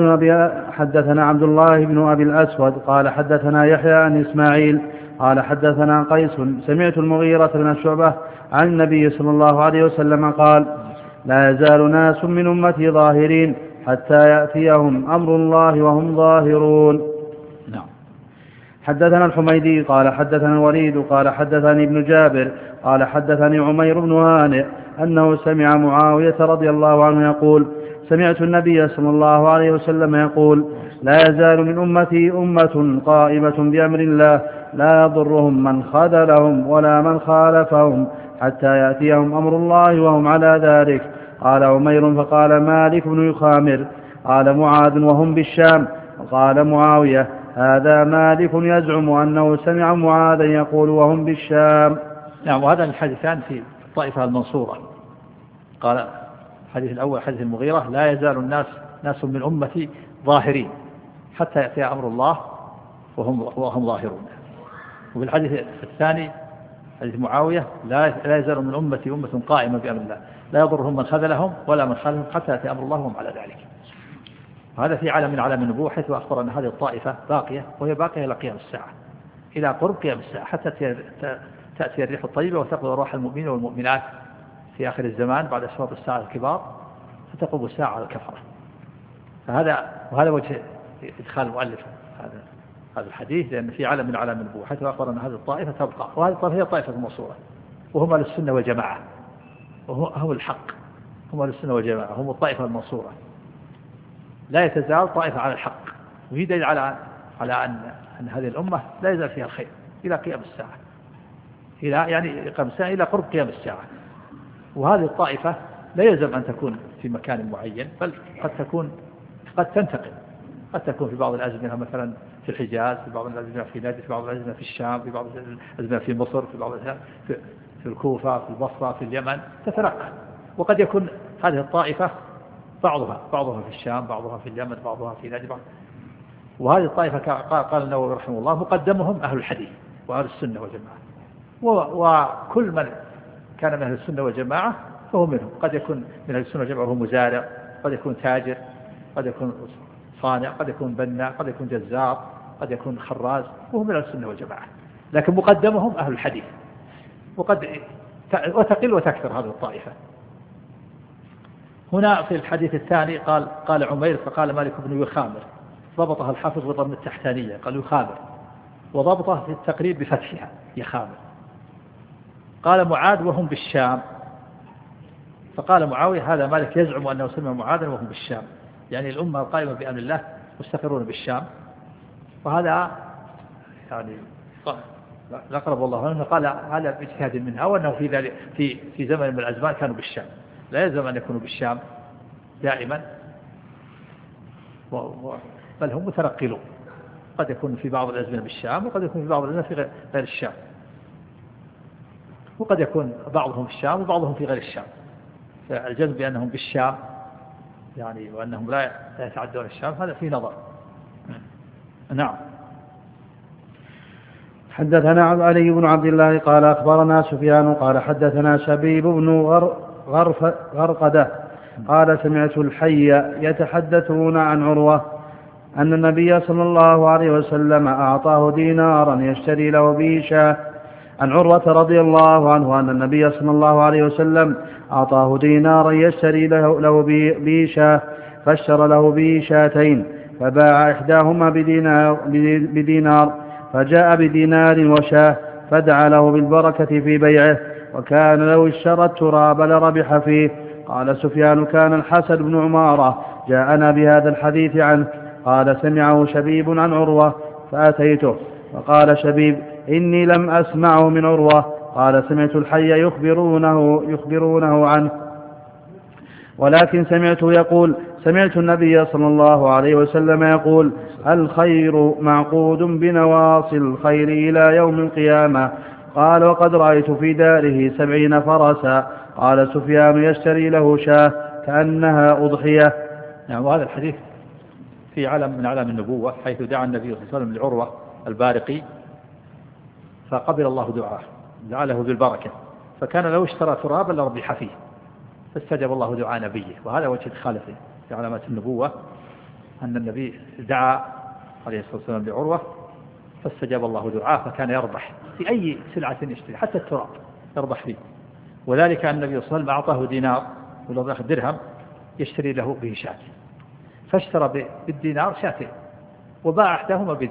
عبد الله بن أبي الأسود قال حدثنا يحيى عن إسماعيل قال حدثنا قيس سمعت المغيرة بن شعبة عن النبي صلى الله عليه وسلم قال لا يزال ناس من أمتي ظاهرين حتى يأتيهم أمر الله وهم ظاهرون. نعم. حدثنا الحميدي قال حدثنا الوليد قال حدثني ابن جابر قال حدثني عمير بن هانئ أنه سمع معاوية رضي الله عنه يقول سمعت النبي صلى الله عليه وسلم يقول لا يزال من أمتي أمة قائمة بأمر الله لا يضرهم من خذلهم ولا من خالفهم حتى يأتيهم أمر الله وهم على ذلك. قال عمير فقال مالك بن يخامر قال معاذ وهم بالشام. وقال معاوية هذا مالك يزعم أنه سمع معاذا يقول وهم بالشام. نعم. وهذا الحديثان في الطائفة المنصورة. قال الحديث الأول حديث المغيرة لا يزال ناس من أمتي ظاهرين حتى يأتي أمر الله وهم ظاهرون. وفي الحديث الثاني حديث معاوية لا يزال من أمتي أمة قائمة بأمر الله لا يضرهم من خذلهم ولا من خالفهم حتى يأتي أمر الله وهم على ذلك. هذا في عالم من عالم النبوة، حيث أخبر أن هذه الطائفة باقية، وهي باقية إلى قيام الساعة، إلى قرب قيام الساعة، حتى تأتي الريح الطيبة وتقضي أرواح المؤمنين والمؤمنات في آخر الزمان بعد أشراط الساعة الكبار، فتقوم الساعة على الكفرة. وهذا وجه إدخال المؤلف هذا الحديث، لأن في عالم من عالم النبوة حيث أخبر أن هذه الطائفة تبقى، وهذه الطائفة هي الطائفة المنصورة، وهم أهل السنة والجماعة، وهم الحق، هم أهل السنة والجماعة، هم الطائفة المنصورة، لا يتزال طائفة على الحق. وهي دليل على أن هذه الأمة لا يزال فيها الخير إلى قيام الساعة، إلى قرب قيام الساعة. وهذه الطائفة لا يلزم أن تكون في مكان معين، بل قد تنتقل، قد تكون في بعض الأزمنة مثلا في الحجاز، في بعض الأزمنة في نجد، في بعض الأزمنة في الشام، في بعض الأزمنة في مصر، في بعض في الكوفة، في البصرة، في اليمن، تتنقل. وقد يكون هذه الطائفة بعضها في الشام، بعضها في اليمن، بعضها في نجد. وهذه الطائفة قال النووي رحمه الله مقدمهم أهل الحديث وأهل السنة والجماعة، وكل من كان من أهل السنة والجماعة فهو منهم. قد يكون من أهل السنة والجماعة وهو مزارع، قد يكون تاجر، قد يكون صانع، قد يكون بناء، قد يكون جزار، قد يكون خراز، وهو من أهل السنة والجماعة، لكن مقدمهم أهل الحديث. وتقل وتكثر هذه الطائفة. هنا في الحديث الثاني قال عمير فقال مالك بن يخامر، ضبطها الحافظ بضم التحتانية قال يخامر، وضبطها في التقريب بفتحها يخامر. قال معاذ وهم بالشام، فقال معاوية هذا مالك يزعم أنه سمع معاذا وهم بالشام، يعني الأمة القائمة بأمر الله مستقرون بالشام. وهذا يعني الأقرب والله أنه قال هذا باجتهاد منها، وأنه في ذلك في زمن من الأزمان كانوا بالشام، لا يلزم أن يكونوا بالشام دائما، بل هم متنقلون، قد يكون في بعض الأزمنة بالشام، وقد يكون في بعض الأزمنة في غير الشام، وقد يكون بعضهم في الشام وبعضهم في غير الشام. فالجزم بأنهم بالشام يعني وأنهم لا يتعدون الشام هذا في نظر. نعم. حدثنا علي بن عبد الله قال أخبرنا سفيان قال حدثنا شبيب بن غرقدة قال سمعت الحي يتحدثون عن عروة أن النبي صلى الله عليه وسلم أعطاه دينارا يشتري له به شاة. عن عروة رضي الله عنه أن النبي صلى الله عليه وسلم أعطاه دينارا يشتري له به شاة، فاشترى له به شاتين، فباع إحداهما بدينار، فجاء بدينار وشاه، فدعا له بالبركة في بيعه، وكان لو اشترى التراب لربح فيه. قال سفيان كان الحسن بن عمارة جاءنا بهذا الحديث عنه. قال سمعه شبيب عن عروة فأتيته، فقال شبيب إني لم أسمعه من عروة. قال سمعت الحي يخبرونه عنه، ولكن سمعته يقول سمعت النبي صلى الله عليه وسلم يقول الخير معقود بنواصي الخير إلى يوم القيامة. قال وقد رأيت في داره 70 فرسا. قال سفيان يشتري له شاة كأنها أضحية. نعم. وهذا الحديث في علم من علام النبوة، حيث دعا النبي صلى الله عليه وسلم لعروة البارقي فقبل الله دعاه، دعا له بالبركة، فكان لو اشترى ترابا لربح فيه، فاستجاب الله دعاء نبيه. وهذا وجه الخالف في علامات النبوة، أن النبي دعا عليه الصلاة والسلام لعروة فاستجاب الله دعاه، فكان يربح في أي سلعة يشتري، حتى التراب يربح فيه. وذلك أن النبي صلى الله عليه وسلم أعطاه دينار ولا درهم يشتري له به شاة، فاشترى بالدينار شاتين وباع إحداهما